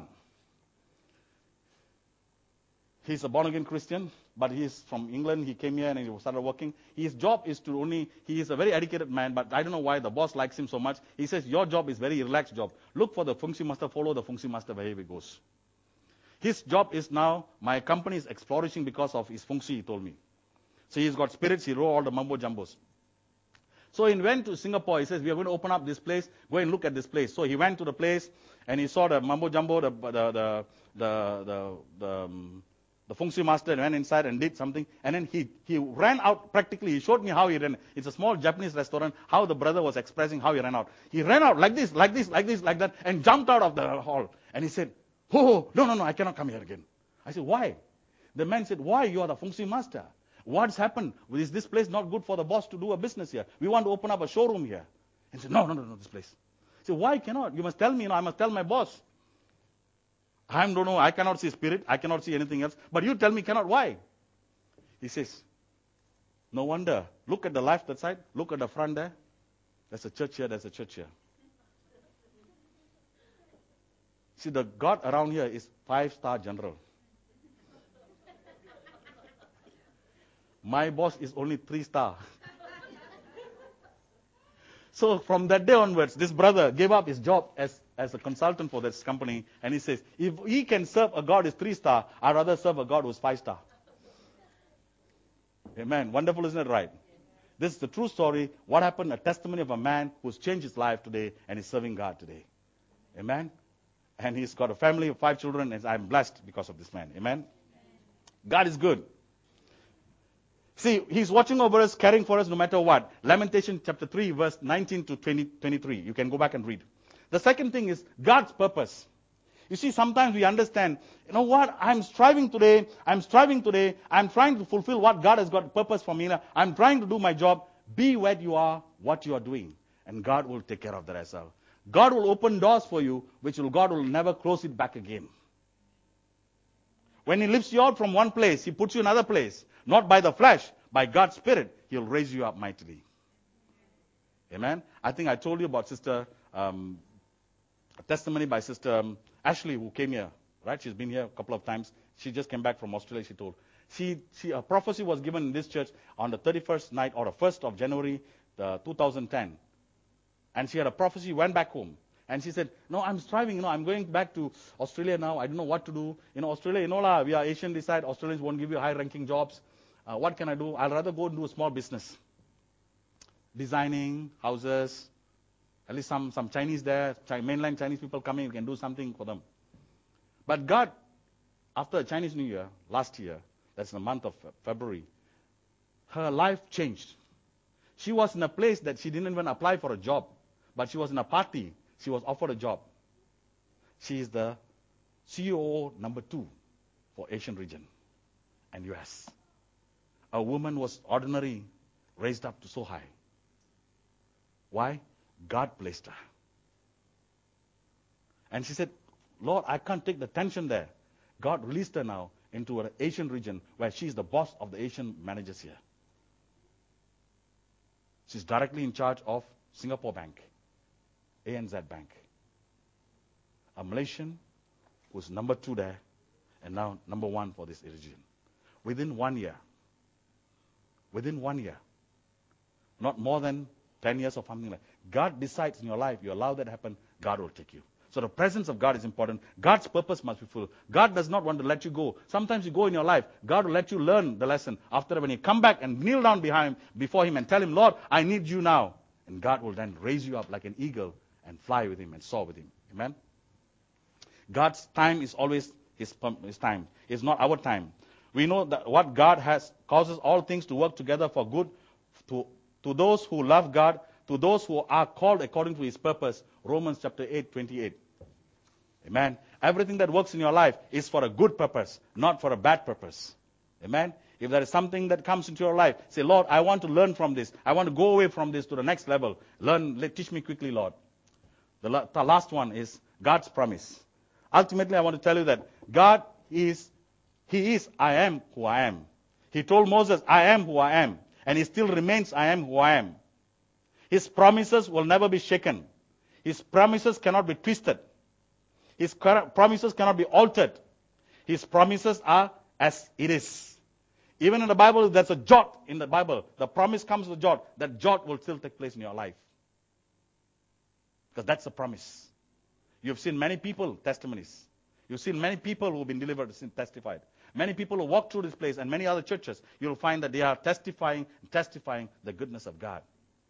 He's a born-again Christian, but he's from England. He came here and he started working. His job is to only, he is a very educated man, but I don't know why the boss likes him so much. He says, your job is very relaxed job. Look for the Feng Shui master, follow the Feng Shui master wherever he goes. His job is now, my company is flourishing because of his Feng Shui, he told me. So he's got spirits, he wrote all the mumbo jumbos. So he went to Singapore. He says, we are going to open up this place. Go and look at this place. So he went to the place and he saw the mumbo jumbo, the the the the the, the, um, the Feng Shui master, and went inside and did something. And then he he ran out practically. He showed me how he ran. It's a small Japanese restaurant. How the brother was expressing how he ran out. He ran out like this, like this, like this, like that, and jumped out of the hall. And he said, "Oh no no no! I cannot come here again." I said, "Why?" The man said, "Why? You are the Feng Shui master. What's happened? Is this place not good for the boss to do a business here? We want to open up a showroom here." And he said, no, no, no, no, this place. I said, why cannot? You must tell me, you know, I must tell my boss. I don't know, I cannot see spirit, I cannot see anything else. But you tell me cannot, why? He says, no wonder. Look at the left that side, look at the front there. There's a church here, there's a church here. See, the God around here is five-star general. My boss is only three-star. So from that day onwards, this brother gave up his job as, as a consultant for this company. And he says, if he can serve a God who's three-star, I'd rather serve a God who's five-star. Amen. Wonderful, isn't it right? This is the true story. What happened? A testimony of a man who's changed his life today and is serving God today. Amen. And he's got a family of five children, and I'm blessed because of this man. Amen. God is good. See, He's watching over us, caring for us no matter what. Lamentation chapter three, verse nineteen to twenty, twenty-three. You can go back and read. The second thing is God's purpose. You see, sometimes we understand, you know what, I'm striving today, I'm striving today, I'm trying to fulfill what God has got purpose for me. I'm trying to do my job. Be where you are, what you are doing. And God will take care of that as well. God will open doors for you, which will, God will never close it back again. When He lifts you out from one place, He puts you in another place. Not by the flesh, by God's Spirit, He'll raise you up mightily. Amen. I think I told you about Sister um, a testimony by Sister um, Ashley, who came here, right? She's been here a couple of times. She just came back from Australia, she told. She, she, a prophecy was given in this church on the thirty-first night or the first of January the two thousand ten. And she had a prophecy, went back home. And she said, no, I'm striving, you know, I'm going back to Australia now. I don't know what to do. You know, Australia, you know, la, we are Asian this side. Australians won't give you high-ranking jobs. Uh, what can I do? I'll rather go and do a small business. Designing houses. At least some, some Chinese there, mainland Chinese people coming, we can do something for them. But God, after the Chinese New Year, last year, that's in the month of February, her life changed. She was in a place that she didn't even apply for a job, but she was in a party. She was offered a job. She is the C O O number two for Asian region and U S. A woman was ordinary, raised up to so high. Why? God placed her. And she said, Lord, I can't take the tension there. God released her now into an Asian region where she's the boss of the Asian managers here. She's directly in charge of Singapore Bank, A N Z Bank. A Malaysian who's number two there and now number one for this region. Within one year. Within one year. Not more than ten years or something like that. God decides in your life, you allow that to happen, God will take you. So the presence of God is important. God's purpose must be full. God does not want to let you go. Sometimes you go in your life, God will let you learn the lesson. After when you come back and kneel down behind before Him and tell Him, Lord, I need you now. And God will then raise you up like an eagle and fly with Him and soar with Him. Amen? God's time is always His, his time. It's not our time. We know that what God has causes all things to work together for good to, to those who love God, to those who are called according to His purpose. Romans chapter eight, twenty-eight. Amen. Everything that works in your life is for a good purpose, not for a bad purpose. Amen. If there is something that comes into your life, say, Lord, I want to learn from this. I want to go away from this to the next level. Learn, let, teach me quickly, Lord. The, la- the last one is God's promise. Ultimately, I want to tell you that God is, He is, I am who I am. He told Moses, I am who I am. And He still remains, I am who I am. His promises will never be shaken. His promises cannot be twisted. His promises cannot be altered. His promises are as it is. Even in the Bible, there's a jot in the Bible. The promise comes with a jot. That jot will still take place in your life. Because that's the promise. You've seen many people, testimonies. You've seen many people who have been delivered and testified. Many people who walk through this place and many other churches, you'll find that they are testifying, testifying the goodness of God.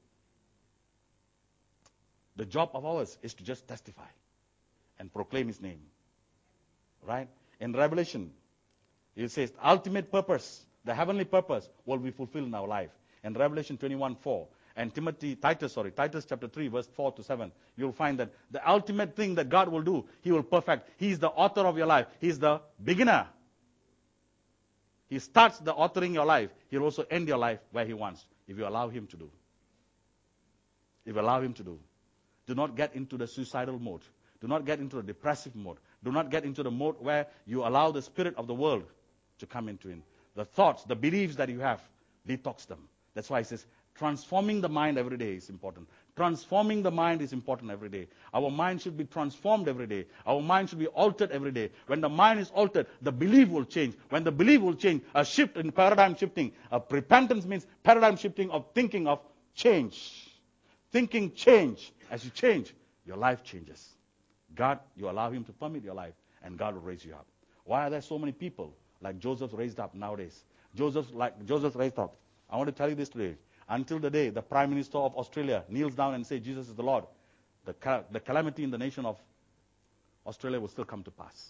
The job of ours is to just testify and proclaim His name. Right? In Revelation, it says, the ultimate purpose, the heavenly purpose, will be fulfilled in our life. In Revelation twenty-one four, and Timothy, Titus, sorry, Titus chapter three, verse four to seven, you'll find that the ultimate thing that God will do, He will perfect. He is the author of your life. He is the beginner. He starts the authoring your life. He'll also end your life where He wants, if you allow Him to do. If you allow Him to do. Do not get into the suicidal mode. Do not get into the depressive mode. Do not get into the mode where you allow the spirit of the world to come into it. The thoughts, the beliefs that you have, detox them. That's why He says, transforming the mind every day is important. Transforming the mind is important every day. Our mind should be transformed every day. Our mind should be altered every day. When the mind is altered, the belief will change. When the belief will change, a shift in paradigm shifting. A repentance means paradigm shifting of thinking of change. Thinking change. As you change, your life changes. God, you allow Him to permit your life, and God will raise you up. Why are there so many people like Joseph raised up nowadays? Joseph, like Joseph raised up. I want to tell you this today. Until the day the Prime Minister of Australia kneels down and says, Jesus is the Lord, the, cal- the calamity in the nation of Australia will still come to pass.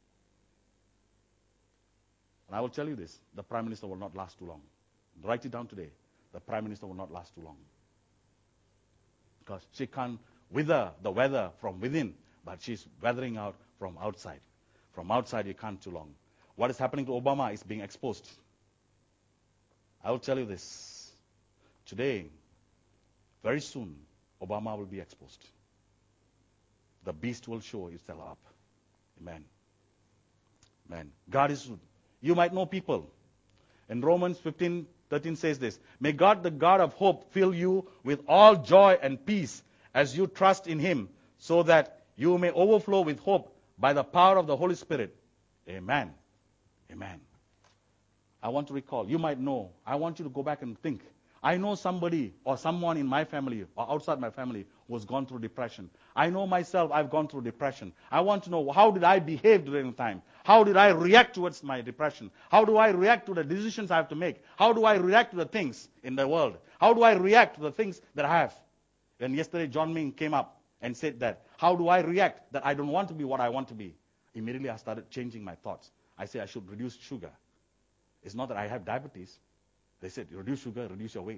And I will tell you this, the Prime Minister will not last too long. Write it down today. The Prime Minister will not last too long. Because she can't wither the weather from within, but she's weathering out from outside. From outside, you can't too long. What is happening to Obama is being exposed. I will tell you this. Today, very soon, Obama will be exposed. The beast will show itself up. Amen. Amen. God is good. You might know people. In Romans fifteen thirteen says this, may God, the God of hope, fill you with all joy and peace as you trust in him, so that you may overflow with hope by the power of the Holy Spirit. Amen. Amen. I want to recall, you might know, I want you to go back and think. I know somebody or someone in my family or outside my family who has gone through depression. I know myself, I've gone through depression. I want to know, how did I behave during the time? How did I react towards my depression? How do I react to the decisions I have to make? How do I react to the things in the world? How do I react to the things that I have? And yesterday John Ming came up and said that, how do I react that I don't want to be what I want to be? Immediately I started changing my thoughts. I said I should reduce sugar. It's not that I have diabetes. They said, reduce sugar, reduce your weight.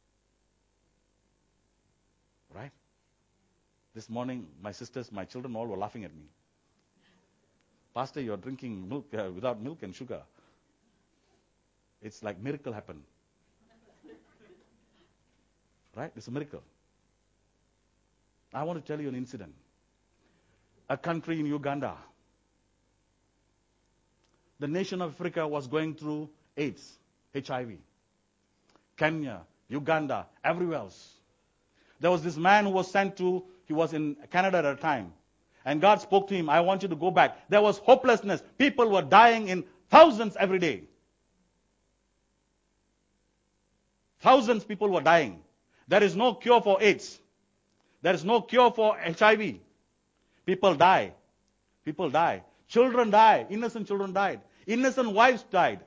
Right? This morning, my sisters, my children all were laughing at me. Pastor, you're drinking milk uh, without milk and sugar. It's like miracle happened. Right? It's a miracle. I want to tell you an incident. A country in Uganda. The nation of Africa was going through AIDS, H I V. Kenya, Uganda, everywhere else. There was this man who was sent to, he was in Canada at a time. And God spoke to him, I want you to go back. There was hopelessness. People were dying in thousands every day. Thousands people were dying. There is no cure for AIDS. There is no cure for H I V. People die. People die. Children die. Innocent children died. Innocent wives died.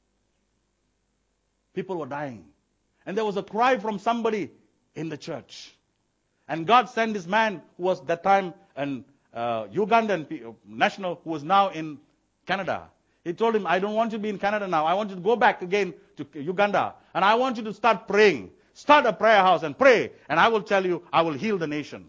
People were dying. And there was a cry from somebody in the church. And God sent this man who was that time an uh, Ugandan national who was now in Canada. He told him, I don't want you to be in Canada now. I want you to go back again to Uganda. And I want you to start praying. Start a prayer house and pray. And I will tell you, I will heal the nation.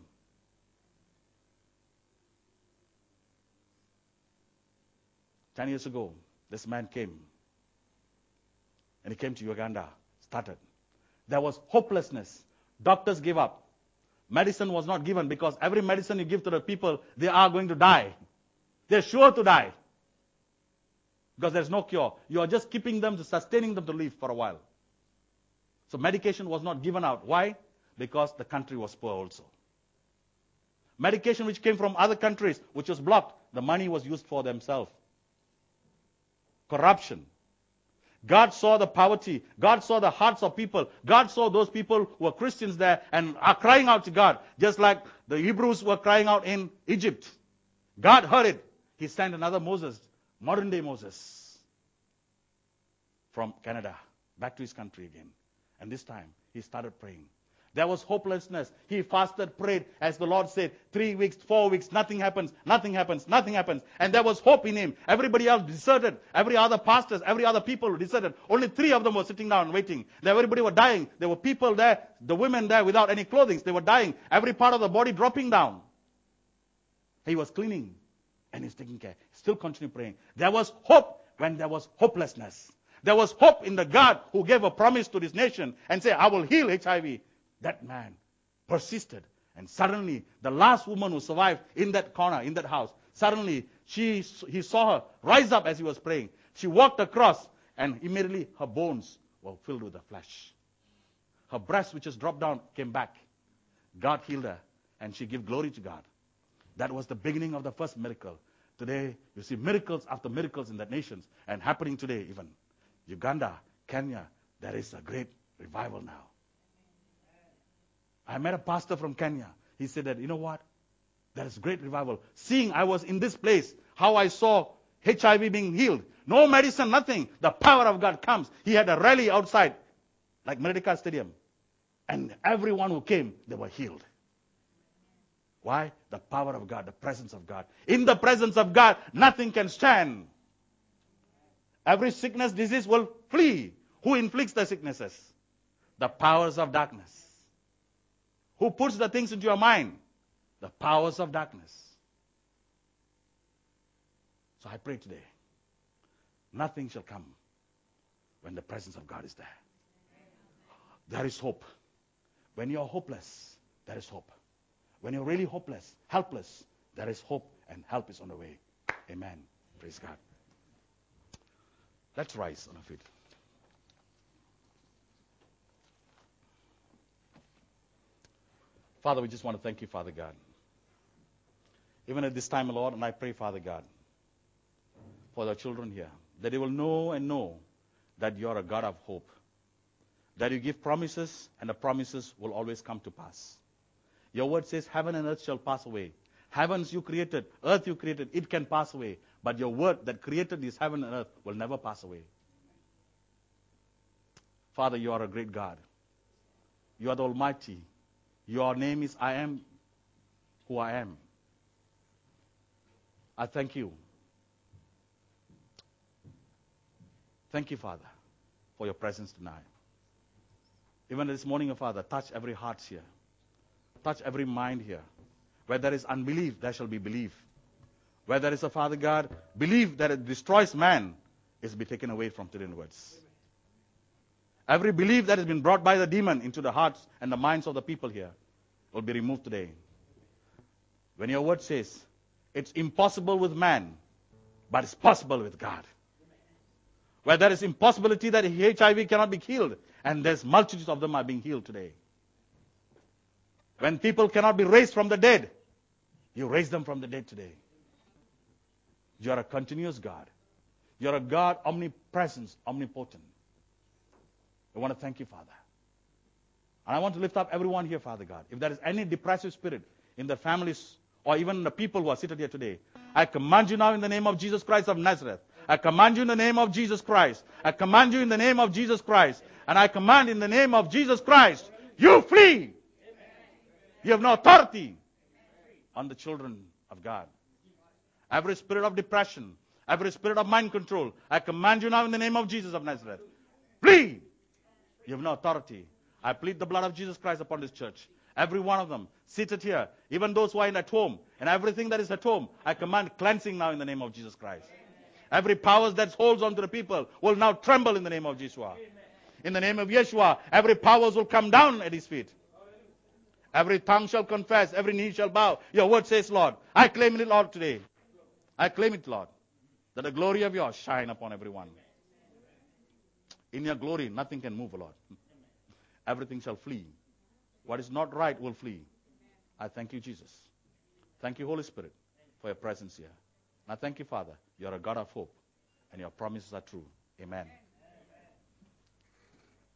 Ten years ago, this man came. And he came to Uganda. Started. There was hopelessness. Doctors gave up. Medicine was not given because every medicine you give to the people, they are going to die. They're sure to die. Because there's no cure. You are just keeping them, sustaining them to live for a while. So medication was not given out. Why? Because the country was poor also. Medication which came from other countries, which was blocked, the money was used for themselves. Corruption. God saw the poverty. God saw the hearts of people. God saw those people who were Christians there and are crying out to God, just like the Hebrews were crying out in Egypt. God heard it. He sent another Moses, modern day Moses, from Canada, back to his country again. And this time, he started praying. There was hopelessness. He fasted, prayed, as the Lord said, three weeks, four weeks, nothing happens, nothing happens, nothing happens. And there was hope in him. Everybody else deserted. Every other pastors, every other people deserted. Only three of them were sitting down waiting. Everybody were dying. There were people there, the women there without any clothing. They were dying. Every part of the body dropping down. He was cleaning and he's taking care. Still continue praying. There was hope when there was hopelessness. There was hope in the God who gave a promise to this nation and said, I will heal H I V. That man persisted. And suddenly, the last woman who survived in that corner, in that house, suddenly she, he saw her rise up as he was praying. She walked across and immediately her bones were filled with the flesh. Her breast, which was dropped down, came back. God healed her and she gave glory to God. That was the beginning of the first miracle. Today, you see miracles after miracles in the nations and happening today even. Uganda, Kenya, there is a great revival now. I met a pastor from Kenya. He said that, you know what? There is great revival. Seeing I was in this place, how I saw H I V being healed. No medicine, nothing. The power of God comes. He had a rally outside, like Merdeka Stadium. And everyone who came, they were healed. Why? The power of God, the presence of God. In the presence of God, nothing can stand. Every sickness, disease will flee. Who inflicts the sicknesses? The powers of darkness. Who puts the things into your mind? The powers of darkness. So I pray today, nothing shall come when the presence of God is there. There is hope. When you're hopeless, there is hope. When you're really hopeless, helpless, there is hope and help is on the way. Amen. Praise God. Let's rise on our feet. Father, we just want to thank you, Father God. Even at this time, Lord, and I pray, Father God, for the children here, that they will know and know that you are a God of hope, that you give promises, and the promises will always come to pass. Your word says, heaven and earth shall pass away. Heavens you created, earth you created, it can pass away. But your word that created this heaven and earth will never pass away. Father, you are a great God. You are the Almighty. Your name is I am who I am. I thank you. Thank you, Father, for your presence tonight. Even this morning, Father, touch every heart here. Touch every mind here. Where there is unbelief, there shall be belief. Where there is a Father God, belief that it destroys man is to be taken away from today onwards. Every belief that has been brought by the demon into the hearts and the minds of the people here will be removed today. When your word says, it's impossible with man, but it's possible with God. Where there is impossibility that H I V cannot be healed, and there's multitudes of them are being healed today. When people cannot be raised from the dead, you raise them from the dead today. You are a continuous God. You are a God omnipresent, omnipotent. I want to thank you, Father. And I want to lift up everyone here, Father God. If there is any depressive spirit in the families or even the people who are seated here today, I command you now in the name of Jesus Christ of Nazareth. I command you in the name of Jesus Christ. I command you in the name of Jesus Christ. And I command in the name of Jesus Christ, you flee. You have no authority on the children of God. Every spirit of depression, every spirit of mind control, I command you now in the name of Jesus of Nazareth. Flee. You have no authority. I plead the blood of Jesus Christ upon this church. Every one of them seated here, even those who are in at home, and everything that is at home, I command cleansing now in the name of Jesus Christ. Every power that holds on to the people will now tremble in the name of Yeshua. In the name of Yeshua, every powers will come down at his feet. Every tongue shall confess, every knee shall bow. Your word says, Lord, I claim it, Lord, today. I claim it, Lord, that the glory of yours shine upon everyone. In your glory, nothing can move, Lord. Everything shall flee. What is not right will flee. I thank you, Jesus. Thank you, Holy Spirit, for your presence here. And I thank you, Father. You are a God of hope, and your promises are true. Amen.